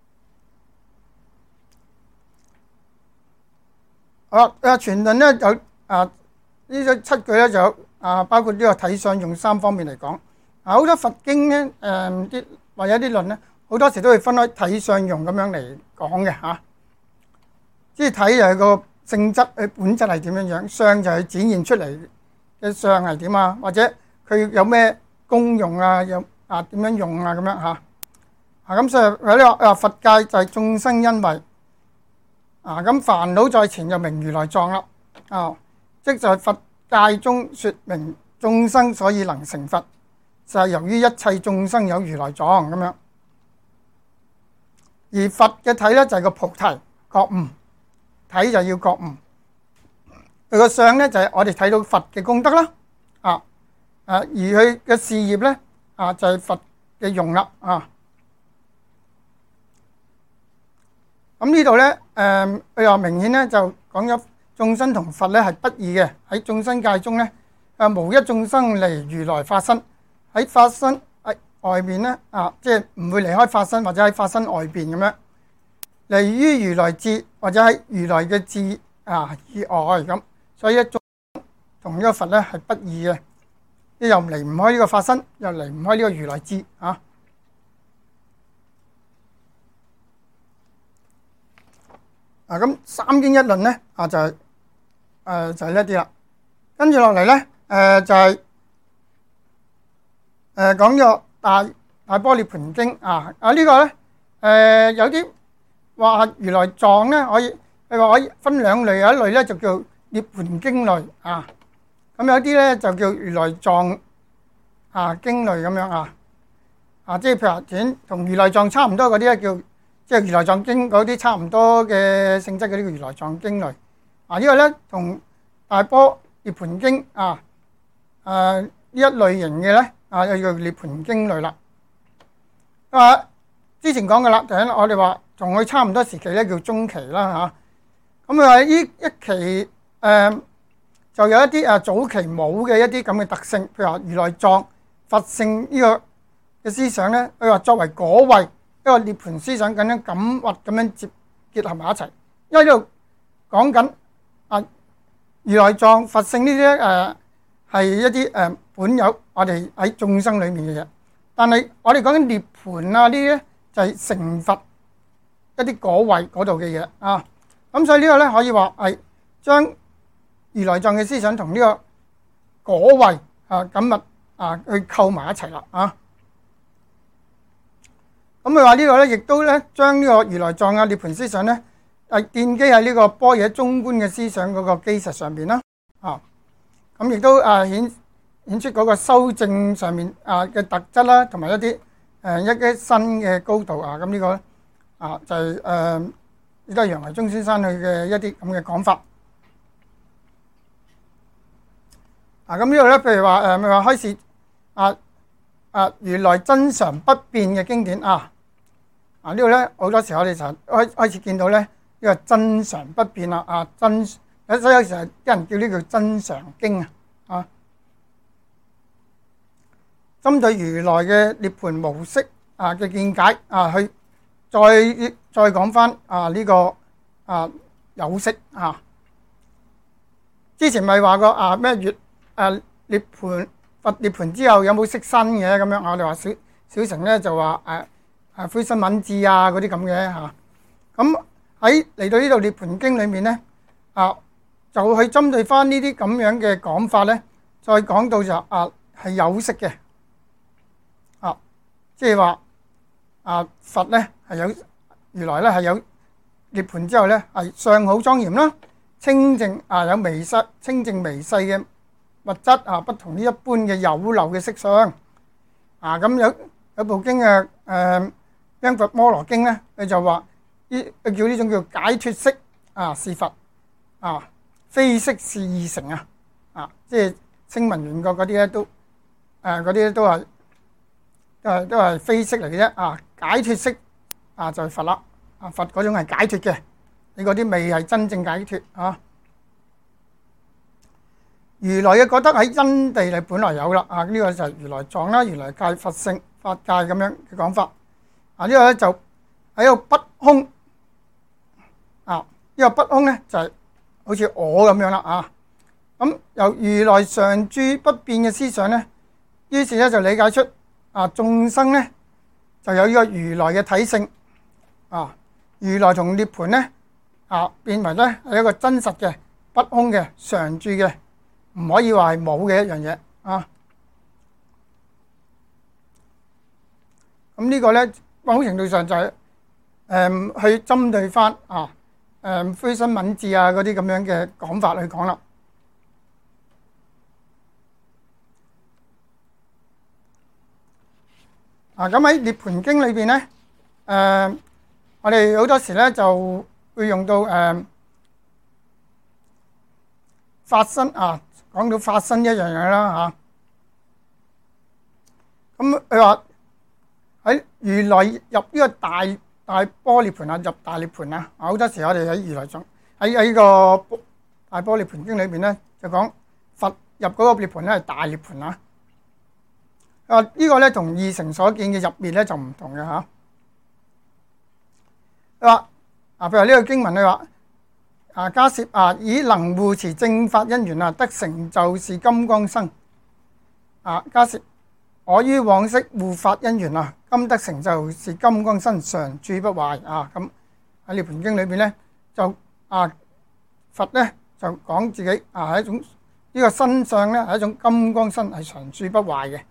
好啦，啊全論咧有啊呢七句咧就有啊包括呢個體相用三方面嚟講。啊好多佛經咧誒啲或者啲論咧好多時都會分開體相用咁樣嚟講嘅嚇。即係體就係個性質，佢本質係點樣樣，相就係展現出嚟嘅相係點啊，或者佢有咩功用啊，有。啊點樣用啊咁樣嚇啊，咁所以喺呢個啊佛界就係眾生因為啊，咁煩惱在前就名如來藏啦啊，即就係佛界中説明眾生所以能成佛，就係由於一切眾生有如來藏咁樣。而佛嘅體咧就係個菩提覺悟，體就要覺悟。佢個相咧就係我哋睇到佛嘅功德啦啊啊，而佢嘅事業咧。啊，就係、是、佛嘅用啦啊！咁呢度咧，誒佢又明顯咧就講咗眾生同佛咧係不異嘅。喺眾生界中咧，啊無一眾生離如來法身。喺法身喺外邊咧啊，即係唔會離開法身，或者喺法身外邊咁樣離於如來智，或者喺如來嘅智啊以外咁。所以一眾同呢個佛咧係不異嘅。又唔離唔開呢個法身，又離唔開呢個如來智啊！啊咁三經一論咧啊就係、是、誒、呃、就係呢啲啦。跟住落嚟咧誒就係誒講咗大大般涅槃經啊啊、這個、呢個咧誒有啲話如來藏咧可以佢話可以分兩類，有一類咧就叫涅槃經類啊。咁有啲咧就叫如來藏啊經類咁樣啊，啊即係譬如前同如來藏差唔多嗰啲咧叫即係如來藏經嗰啲差唔多嘅性質嗰啲叫如來藏經類。啊呢個咧同大般涅槃經啊誒呢一類型嘅咧啊又叫涅槃經類啦。啊之前講嘅啦，就係我哋話同佢差唔多時期咧叫中期啦嚇。咁啊呢一期誒。呃就有一啲啊早期冇嘅一啲咁嘅特性，譬如話如來藏佛性呢個嘅思想咧，佢話作為果位一個涅槃思想咁樣緊密咁樣結結合埋一齊。因為呢度講緊啊如來藏佛性呢啲咧誒係一啲誒本有我哋喺眾生裡面嘅嘢，但係我哋講緊涅槃啊呢啲咧就係成佛一啲果位嗰度嘅嘢啊。咁所以呢個咧可以話係將如來藏嘅思想同呢個果位啊緊密啊去構埋一齊啦啊！咁佢話呢個咧，亦都咧將呢個如來藏啊涅槃思想咧，係奠基喺呢個般若中觀嘅思想嗰個基石上邊啦啊！咁亦都啊顯顯出嗰個修正上面啊嘅特質啦，同埋一啲誒一啲新嘅高度啊！咁呢個啊就係誒亦都係楊維忠先生佢嘅一啲咁嘅講法。 啊，咁呢度咧，譬如話誒，咪話開始啊啊，如來真常不變嘅經典啊。啊，呢度咧好多時我哋就開開始見到咧呢個真常不變啦。啊，真所以有時候啲人叫呢個真常經啊。啊，針對如來嘅涅槃模式啊嘅見解啊，去再再講翻啊呢個啊有色啊。之前咪話過啊咩月誒涅槃佛涅槃之後有冇色身嘅咁樣？我哋話小小乘咧就話誒誒灰身泯智啊嗰啲咁嘅嚇。咁喺嚟到呢度涅槃經裏面咧啊，就去針對翻呢啲咁樣嘅講法咧，再講到就啊係有色嘅啊，即係話啊佛咧係有如來咧係有涅槃之後咧係相好莊嚴啦。清淨啊，有微細、清淨微細嘅物質啊，不同於一般嘅有漏嘅色相啊。咁有有部經嘅誒《央佛摩羅經》咧，佢就話呢叫呢種叫解脫色啊，是佛啊，非色是二乘啊。啊，即係聲聞緣覺嗰啲咧都誒嗰啲咧都係都係都係非色嚟嘅啫啊。解脫色啊就係佛啦啊，佛嗰種係解脫嘅。你嗰啲未係真正解脫啊！如來嘅覺得喺因地嚟本來有啦啊！呢、這個就係如來藏啦、如來界、佛性、法界咁樣嘅講法啊！呢、這個咧就喺個不空啊！呢、這個不空咧就係、是、好似我咁樣啦啊！咁由如來常住不變嘅思想咧，於是咧就理解出啊眾生咧就有呢個如來嘅體性啊！如來同涅槃咧。啊，變為咧係一個真實嘅、不空嘅、常住嘅，唔可以話係冇嘅一樣嘢啊。咁呢個咧，某程度上就係、是、誒、嗯、去針對翻啊誒灰身泯智啊嗰啲咁樣嘅講法去講啦。啊，咁喺《涅槃經》裏邊咧，誒、呃、我哋好多時咧就會用到誒、呃、法身啊，講到法身一樣嘢啦嚇。咁佢話喺如來入呢個大大般涅槃啊，入大涅槃啊。好多時我哋喺如來藏喺喺呢個大般涅槃經裏邊咧，就講佛入嗰個涅槃咧係大涅槃啊。啊，呢個咧同二乘所見嘅入滅咧就唔同嘅嚇。佢話啊，譬如呢個經文，佢話啊，迦葉啊，以能護持正法因緣啊，得成就是金剛身。啊，迦葉，我於往昔護法因緣啊，今得成就是金剛身，常住不壞啊。咁喺涅槃經裏邊咧，就啊佛咧就講自己啊係一種呢、這個身相咧係一種金剛身，係常住不壞嘅。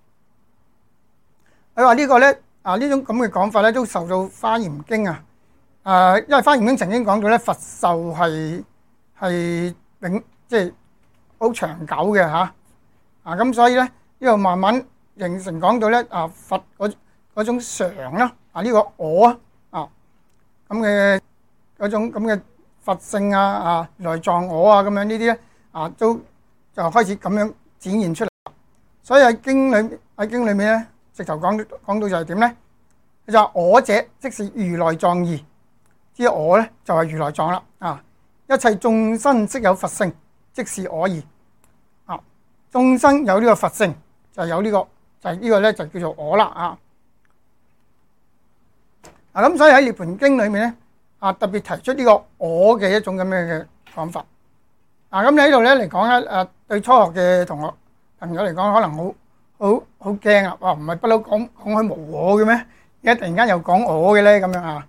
佢話呢個咧啊呢種咁嘅講法咧，都受到《華嚴經》啊。誒、呃，因為《華嚴經》曾經講到咧，佛壽係係永即係好長久嘅嚇，啊咁所以咧呢度慢慢形成講到咧啊佛嗰嗰種常啦，啊呢、這個我啊咁嘅嗰種咁嘅佛性啊啊來藏我啊咁樣呢啲咧啊都就開始咁樣展現出嚟。所以喺經裏喺經裏面咧，直頭講講到就係點咧？佢就話我者即是如來藏義。知我咧就係、是、如來藏啦啊！一切眾生悉有佛性，即是我義啊！眾生有呢個佛性，就有呢、這個就係、是、呢個咧就叫做我啦啊！啊咁，所以喺《涅槃經》裏面咧啊，特別提出呢個我嘅一種咁樣嘅講法啊！咁喺呢度咧嚟講咧誒，對初學嘅同學朋友嚟講，可能好好好驚啊！哇，唔係不嬲講講開無我嘅咩？而家突然間又講我嘅咧咁樣啊！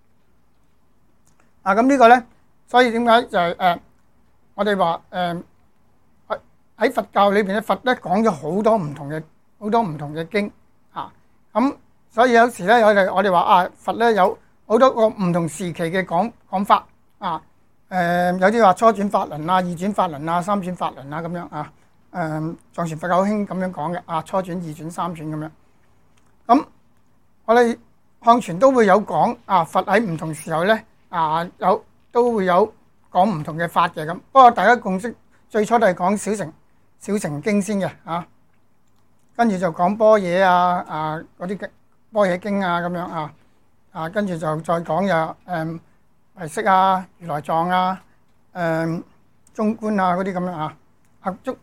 啊，咁呢個咧，所以點解就係、是、誒、呃，我哋話誒喺喺佛教裏邊咧，佛咧講咗好多唔同嘅好多唔同嘅經啊，咁所以有時咧，我哋我哋話啊，佛咧有好多個唔同時期嘅講講法啊，誒、呃、有啲話初轉法輪啊、二轉法輪啊、三轉法輪啊咁樣啊，誒藏傳佛教好興咁樣講嘅啊，初轉、二轉、三轉咁樣，咁我哋漢傳都會有講啊，佛喺唔同時候咧。啊，有都會有講唔同嘅法嘅咁，不過大家共識最初都係講小乘小乘經先嘅啊，跟住就講般若啊啊嗰啲般若經啊咁樣啊啊，跟住就再講有誒唯識啊、如來藏啊、誒中觀啊嗰啲咁樣啊，啊中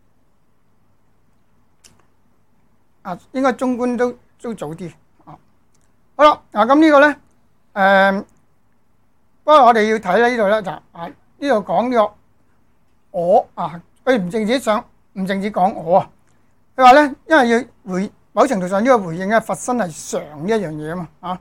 啊應該中觀都都早啲啊。好啦，嗱咁呢個咧誒，不過我哋要睇咧呢度咧就啊呢度講呢個我啊，佢唔淨止想唔淨止講我啊，佢話咧因為要回某程度上呢個回應咧佛身係常呢一樣嘢啊嘛啊，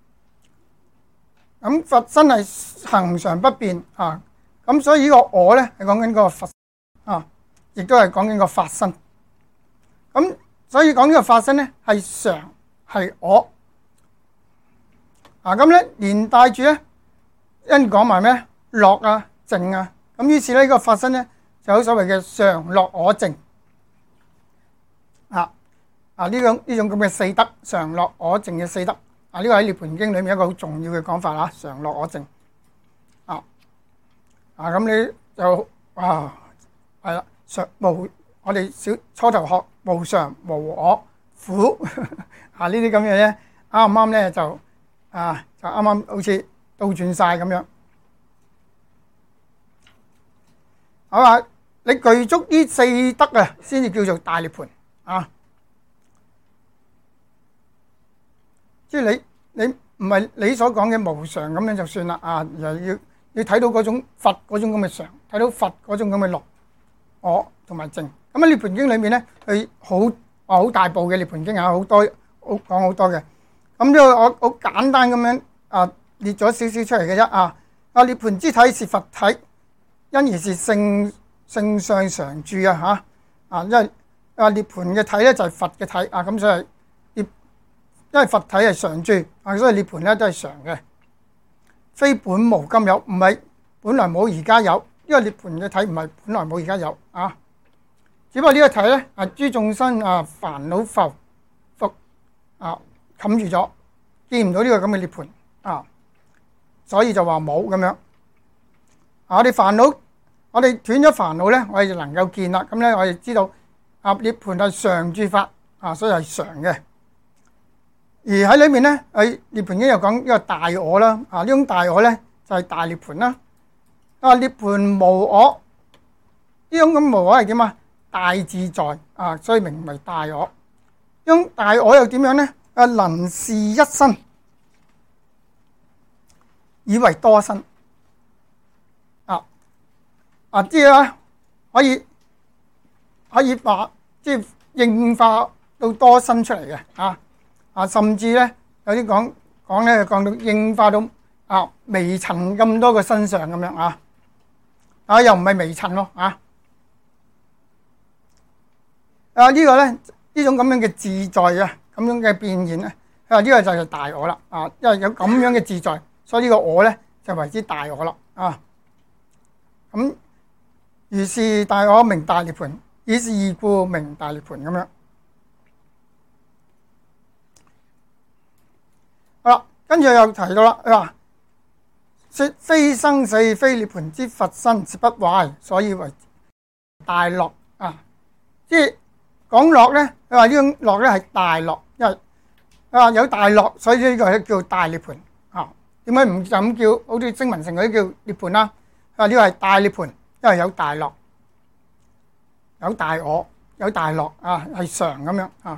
咁佛身係恆常不變啊，咁所以呢個我咧係講緊個佛啊，亦都係講緊個法身，咁所以講呢個法身咧係常係我啊，咁咧連帶住咧因講埋咩樂啊靜啊，咁於是咧呢個法身咧就有所謂嘅常樂我靜啊啊呢種呢種咁嘅四德，常樂我靜嘅四德啊，呢個喺《涅槃經》裏面一個好重要嘅講法啦，常樂我靜啊啊，咁你就啊係啦，常無我哋小初頭學無常無我苦啊呢啲咁嘅咧，啱唔啱咧就啊就啱啱好似倒轉晒咁樣。我話你具足呢四德啊，先至叫做大涅槃啊！即係你你唔係你所講嘅無常咁樣就算啦啊！又要要睇到嗰種佛嗰種咁嘅常，睇到佛嗰種咁嘅樂我同埋靜。咁喺《涅槃經》裏面咧，佢好話好大部嘅《涅槃經》啊，好多好講好多嘅。咁呢個我好簡單咁樣啊列咗少少出嚟嘅啫啊！啊涅槃之體是佛體。因而是聖聖上常住啊嚇啊，因為啊涅槃嘅體咧就係佛嘅體啊，咁所以涅因為佛體係常住啊，所以涅槃咧都係常嘅，非本無今有，唔係本來冇而家有，因為涅槃嘅體唔係本來冇而家有啊，只不過呢個體咧啊諸眾生啊煩惱浮伏啊冚住咗，見唔到呢個咁嘅涅槃啊，所以就話冇咁樣啊，我哋煩惱。我哋斷咗煩惱咧，我哋就能夠見啦。咁咧，我哋知道啊，涅槃係常住法啊，所以係常嘅。而喺裏面咧，喺涅槃經又講呢個大我啦。啊，呢種大我咧就係大涅槃啦。啊，涅槃無我，呢種咁無我係點啊？大自在啊，所以名為大我。呢種大我又點樣咧？啊，能事一身，以為多身。啊！即係咧，可以可以話即係應化到多身出嚟嘅啊！啊，甚至咧有啲講講咧，講到應化到啊微塵咁多個身上咁樣啊！啊，又唔係微塵咯啊！啊，呢個咧呢種咁樣嘅自在啊，咁樣嘅變現咧，啊呢個就係大我啦啊！因為有咁樣嘅自在，所以呢個我咧就為之大我啦啊！咁。如是大我名大涅槃，以是義故名大涅槃咁樣。好啦，跟住又提到啦，佢話說非生死非涅槃之佛身是不壞，所以為大樂啊！即係講樂咧，佢話呢種樂咧係大樂，因為啊有大樂，所以呢個係叫大涅槃啊。點解唔就咁叫？好似聲聞乘嗰啲叫涅槃啦。佢話呢個係大涅槃。因為有大樂，有大我，有大樂啊，係常咁樣啊。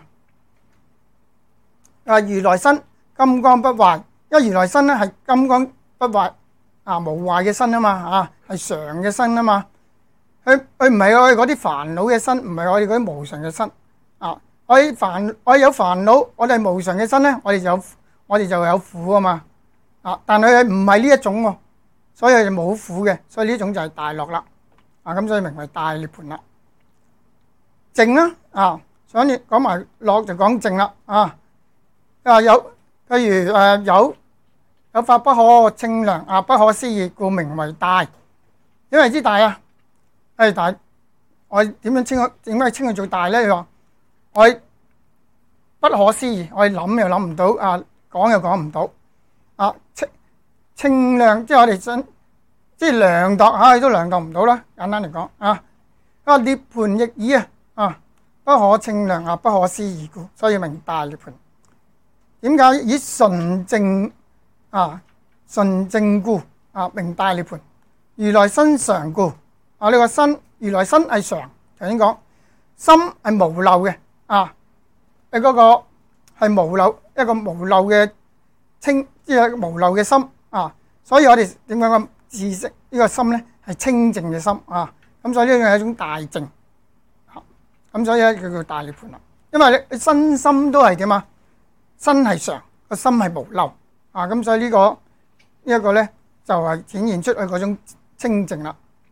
啊，如來身金剛不壞，因為如來身咧係金剛不壞啊，無壞嘅身啊嘛啊，係常嘅身啊嘛。佢佢唔係我哋嗰啲煩惱嘅身，唔係我哋嗰啲無常嘅身啊。我哋煩我哋有煩惱，我哋無常嘅身咧，我哋就有我哋就有苦啊嘛啊。但係佢唔係呢一種喎，所以就冇苦嘅，所以呢種就係大樂啦。啊，咁所以名為大涅槃啦。靜啦，啊，所以講埋樂就講靜啦，啊，啊有譬如誒有有法不可稱量啊，不可思議，故名為大。因為之大啊，係大，我點樣稱？點解稱佢做大咧？你話我不可思議，我諗又諗唔到，啊，講又講唔到，啊，稱稱量即係我哋想。即係量度嚇，都量度唔到啦。簡單嚟講啊， 話涅槃亦以啊啊不可稱量啊，不可思議故，所以名大涅槃。點解以純正啊純正故啊名大涅槃？如來身常故啊，呢個身如來身係常，頭先講心係無漏嘅啊，你嗰個係無漏一個無漏嘅清，即係無漏嘅心啊，所以我哋點講個知識呢個心咧係清淨嘅心啊，咁所以呢個係一種大淨，咁所以咧佢叫大涅槃啦。因為你身心都係點啊？身係常，個心係無漏啊，咁所以呢個呢一個咧就係展現出佢嗰種清淨啦。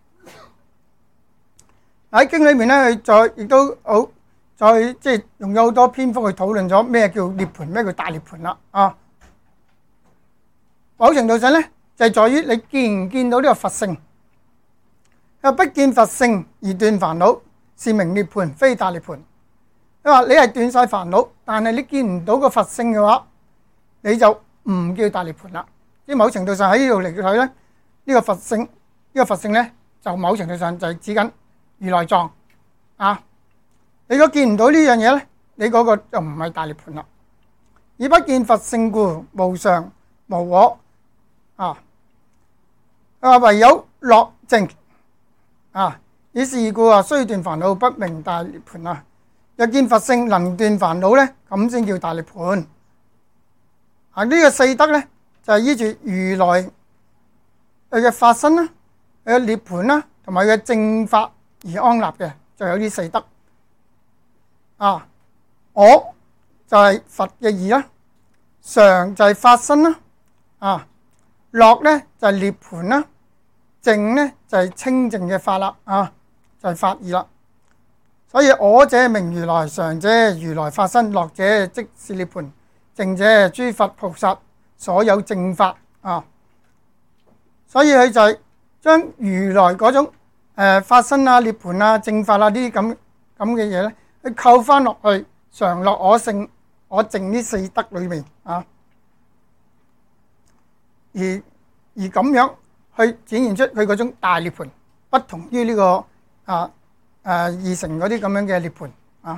喺經裏面咧，佢再亦都好再即係用咗好多篇幅去討論咗咩叫涅槃，咩叫大涅槃啦啊。某程度上咧，就係在於你見唔見到呢個佛性。又不見佛性而斷煩惱，是名涅槃，非大涅槃。你話你係斷晒煩惱，但係你見唔到個佛性嘅話，你就唔叫大涅槃啦。即係某程度上喺呢度嚟睇咧，呢個佛性，呢個佛性咧，就某程度上就係指緊如來藏啊。你如果見唔到呢樣嘢咧，你嗰個就唔係大涅槃啦。以不見佛性故，無常無我啊。佢話唯有樂淨啊，以是故啊，須斷煩惱，不名大涅槃啊。若見佛性能斷煩惱咧，咁先叫大涅槃。啊，呢個四德咧就係依住如來佢嘅法身啦、佢嘅涅槃啦，同埋佢嘅正法而安立嘅，就有呢四德。啊，我就係佛嘅義啦，常就係法身啦，啊，樂咧就係涅槃啦，淨咧就係清淨嘅法啦，啊，就係法義啦。所以我者名如來，常者如來法身，樂者即是涅槃，淨者諸佛菩薩所有正法啊。所以佢就係將如來嗰種誒、呃、法身啊、涅槃啊、正法啊呢啲咁咁嘅嘢咧，去扣翻落去常樂我性我淨呢四德裏面啊，而而咁樣去展現出佢嗰種大涅槃，不同於呢、這個啊。誒、呃、二乘嗰啲咁樣嘅涅槃啊！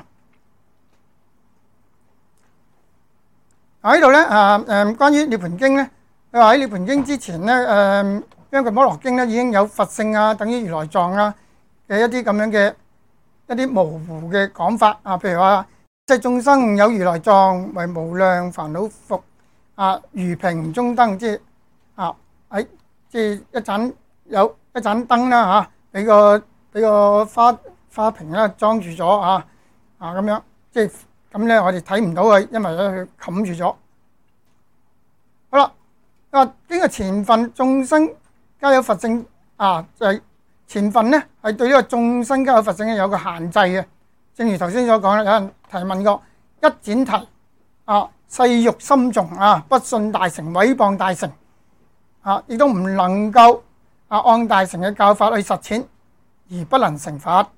喺度咧啊誒，關於涅槃經咧，佢話喺涅槃經之前咧誒，因為《摩羅經》咧已經有佛性啊，等於如來藏啊嘅一啲咁樣嘅一啲模糊嘅講法啊，譬如話即係眾生有如來藏，為無量煩惱伏啊，如瓶中燈，即係啊喺即係一盞有一盞燈啦嚇，俾個俾個花。花瓶咧裝住咗啊啊咁樣，即係咁咧，我哋睇唔到佢，因為咧佢冚住咗。好啦，啊經過前分眾生皆有佛性啊，就係、是、前分咧係對呢個眾生皆有佛性咧有個限制嘅。正如頭先所講啦，有人提問過一闡提啊，細欲深重啊，不信大乘，毀謗大乘啊，亦都唔能夠啊按大乘嘅教法去實踐，而不能成佛。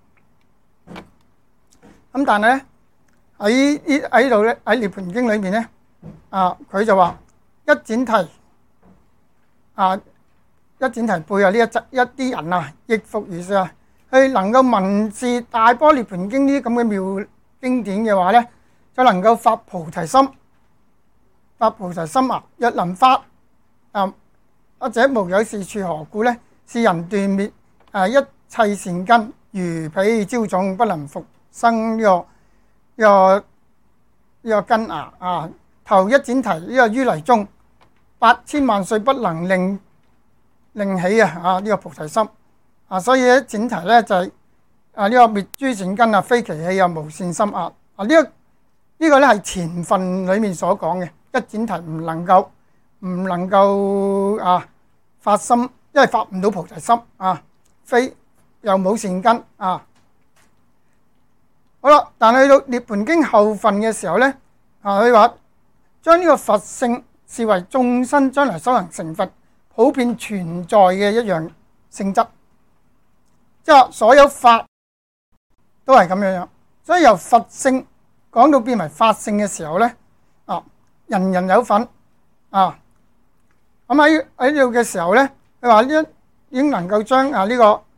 咁但係咧喺呢喺度咧喺《涅槃經》裏面咧啊，佢就話一闡提啊，一闡提背啊呢一則一啲人啊，亦復如是啊，佢能夠聞是大般涅槃經呢啲咁嘅妙經典嘅話咧，就能夠發菩提心，發菩提心啊！若能發啊，或者無有是處何故咧？是人斷滅啊一切善根，如彼招種，不能復生呢、這個呢、這個呢、這個根芽啊！頭一闡提呢個於泥中八千萬歲不能令令起啊！啊呢、這個菩提心啊，所以一闡提咧就係、是、啊呢、這個滅諸善根啊，非其氣啊，無善心啊！啊呢、這個呢、這個咧係前分裡面所講嘅一闡提唔能夠唔能夠啊發心，因為發唔到菩提心啊，非又冇善根啊。好啦，但係去到涅槃經後分嘅時候咧，啊佢話將呢個佛性視為眾生將來修行成佛普遍存在嘅一樣性質，即係所有法都係咁樣樣。所以由佛性講到變為法性嘅時候咧，啊人人有份啊。咁喺喺呢度嘅時候咧，佢話呢已經能夠將啊呢個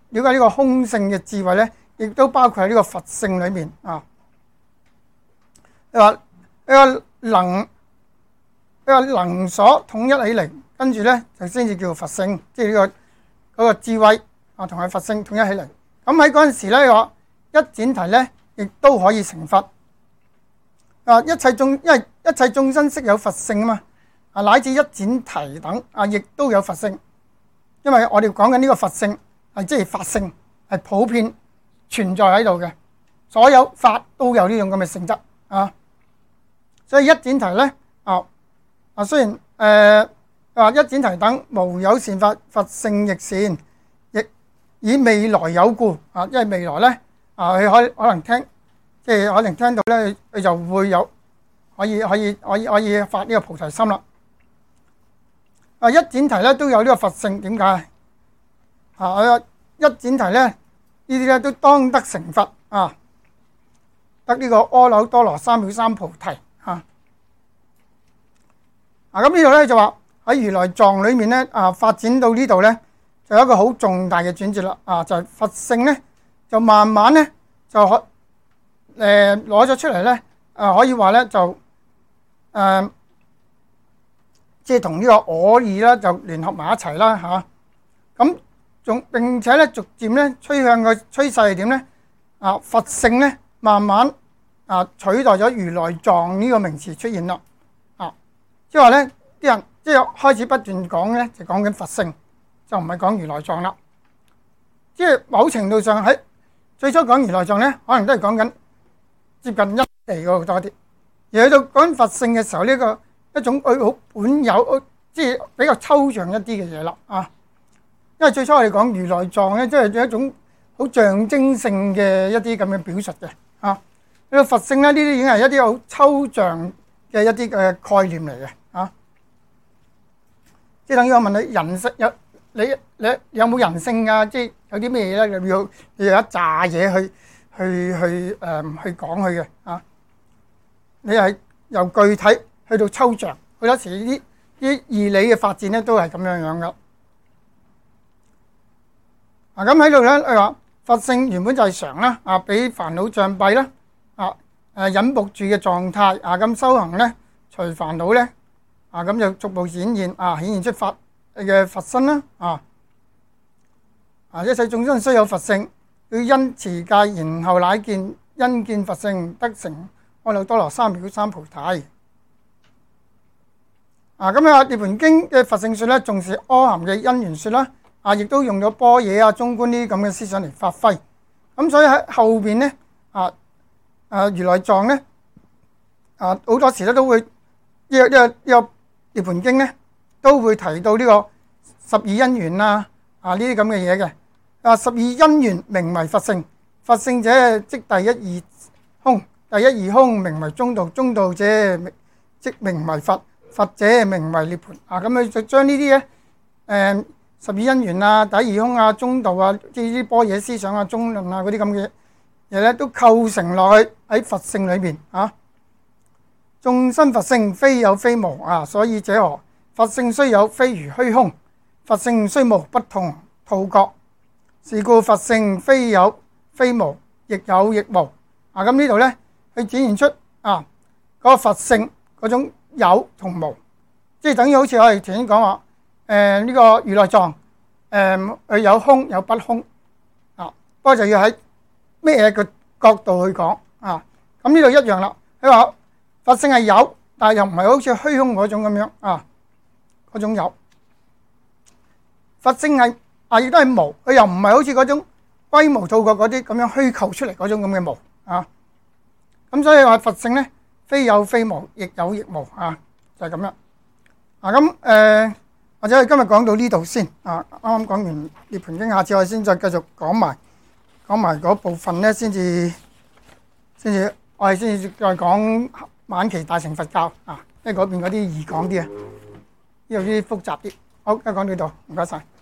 了解呢個空性嘅智慧咧，亦都包括喺呢個佛性裏面啊。你話呢個能，呢個能所統一起嚟，跟住咧就先至叫佛性，即係呢個嗰個智慧啊，同埋佛性統一起嚟。咁喺嗰陣時咧，話一闡提咧，亦都可以成佛啊！一切眾，因為一切眾生悉有佛性啊嘛，啊乃至一闡提等啊，亦都有佛性。因為我哋講緊呢個佛性係即係法性，係普遍存在喺度嘅，所有法都有呢種咁嘅性質啊。所以一闡提咧啊啊，雖然誒話一闡提等無有善法，佛性亦善，亦以未來有故啊，因為未來咧啊，佢可可能聽，即係可能聽到咧，佢就會有可以可以可以可以發呢個菩提心啦。啊，一闡提咧都有呢個佛性，點解啊？一闡提咧呢啲咧都當得成佛啊，得呢個阿耨多羅三藐三菩提啊。啊，咁呢度咧就話喺如來藏裏面咧啊，發展到呢度咧，就有一個好重大嘅轉折啦。啊，就係、是、佛性咧就慢慢咧就可誒攞咗出嚟咧，啊可以話咧就誒。呃即係同呢個我意啦，就聯合埋一齊啦嚇。咁仲並且咧，逐漸咧趨向嘅趨勢係點咧？啊，佛性咧慢慢啊取代咗如來藏呢個名詞出現啦。啊，即係話咧啲人即係開始不斷講咧，就講緊佛性，就唔係講如來藏啦。即係某程度上喺最初講如來藏咧，可能都係講緊接近一地嗰個多啲，而去到講佛性嘅時候，呢、這個一種佢好本有，即係比較抽象一啲嘅嘢啦啊！因為最初我哋講如來藏咧，即係一種好象徵性嘅一啲咁嘅表述嘅啊。呢個佛性咧，呢啲已經係一啲好抽象嘅一啲嘅概念嚟嘅啊。即係等於我問你人性有你你有冇人性啊？即係有啲咩嘢咧？你要你有一紮嘢去去去誒、呃、去講佢嘅啊。你係由具體去到抽象，好多時啲啲義理嘅發展咧都係咁樣樣噶。啊，咁喺度咧，佢話佛性原本就係常啦，啊，俾煩惱障蔽啦，啊誒隱伏住嘅狀態，啊咁修行咧，除煩惱咧，啊咁就逐步顯現，啊顯現出佛嘅佛身啦，啊啊一切眾生雖有佛性，要因持戒，然後乃見因見佛性得成阿耨多羅三藐三菩提。啊，咁啊《涅槃經》嘅佛性說咧，重視阿含嘅因緣說啦，啊，亦都用咗般若啊、中觀呢啲咁嘅思想嚟發揮。咁所以喺後邊咧，啊啊如來藏咧，啊好多時咧都會呢個呢個呢個《涅槃經》咧，都會提到呢個十二因緣啊啊呢啲咁嘅嘢嘅。啊，十二因緣名為佛性，佛性者即第一義空，第一義空名為中道，中道者即名為佛。佛者名為涅槃啊！咁佢就將呢啲咧，誒十二因緣啊、第一義空啊、中道啊，即係啲般若思想啊、中論啊嗰啲咁嘅嘢咧，都構成落去喺佛性裏邊啊。眾生佛性非有非無啊，所以者何？佛性雖有，非如虛空；佛性雖無，不同兔角。是故佛性非有非無，亦有亦無啊！咁呢度咧，去展現出啊嗰個佛性嗰種有同無，即係等於好似我哋頭先講話，誒呢個如來藏，誒佢有空有不空啊，不過就要喺咩嘢嘅角度去講啊。咁呢度一樣啦，佢話佛性係有，但係又唔係好似虛空嗰種咁樣啊，嗰種有。佛性係啊，亦都係無，佢又唔係好似嗰種龜無兔角嗰啲咁樣虛構出嚟嗰種咁嘅無啊。咁所以話佛性咧，非有非無，亦有亦無啊，就係、是、咁樣啊。咁誒、呃，或者我哋今日講到呢度先啊。啱啱講完《涅槃經》，下次我哋先再繼續講埋講埋嗰部分咧，先至先至我哋先至再講晚期大乘佛教啊，因為嗰邊嗰啲易講啲啊，呢度啲複雜啲。好，而家講到呢度，唔該晒。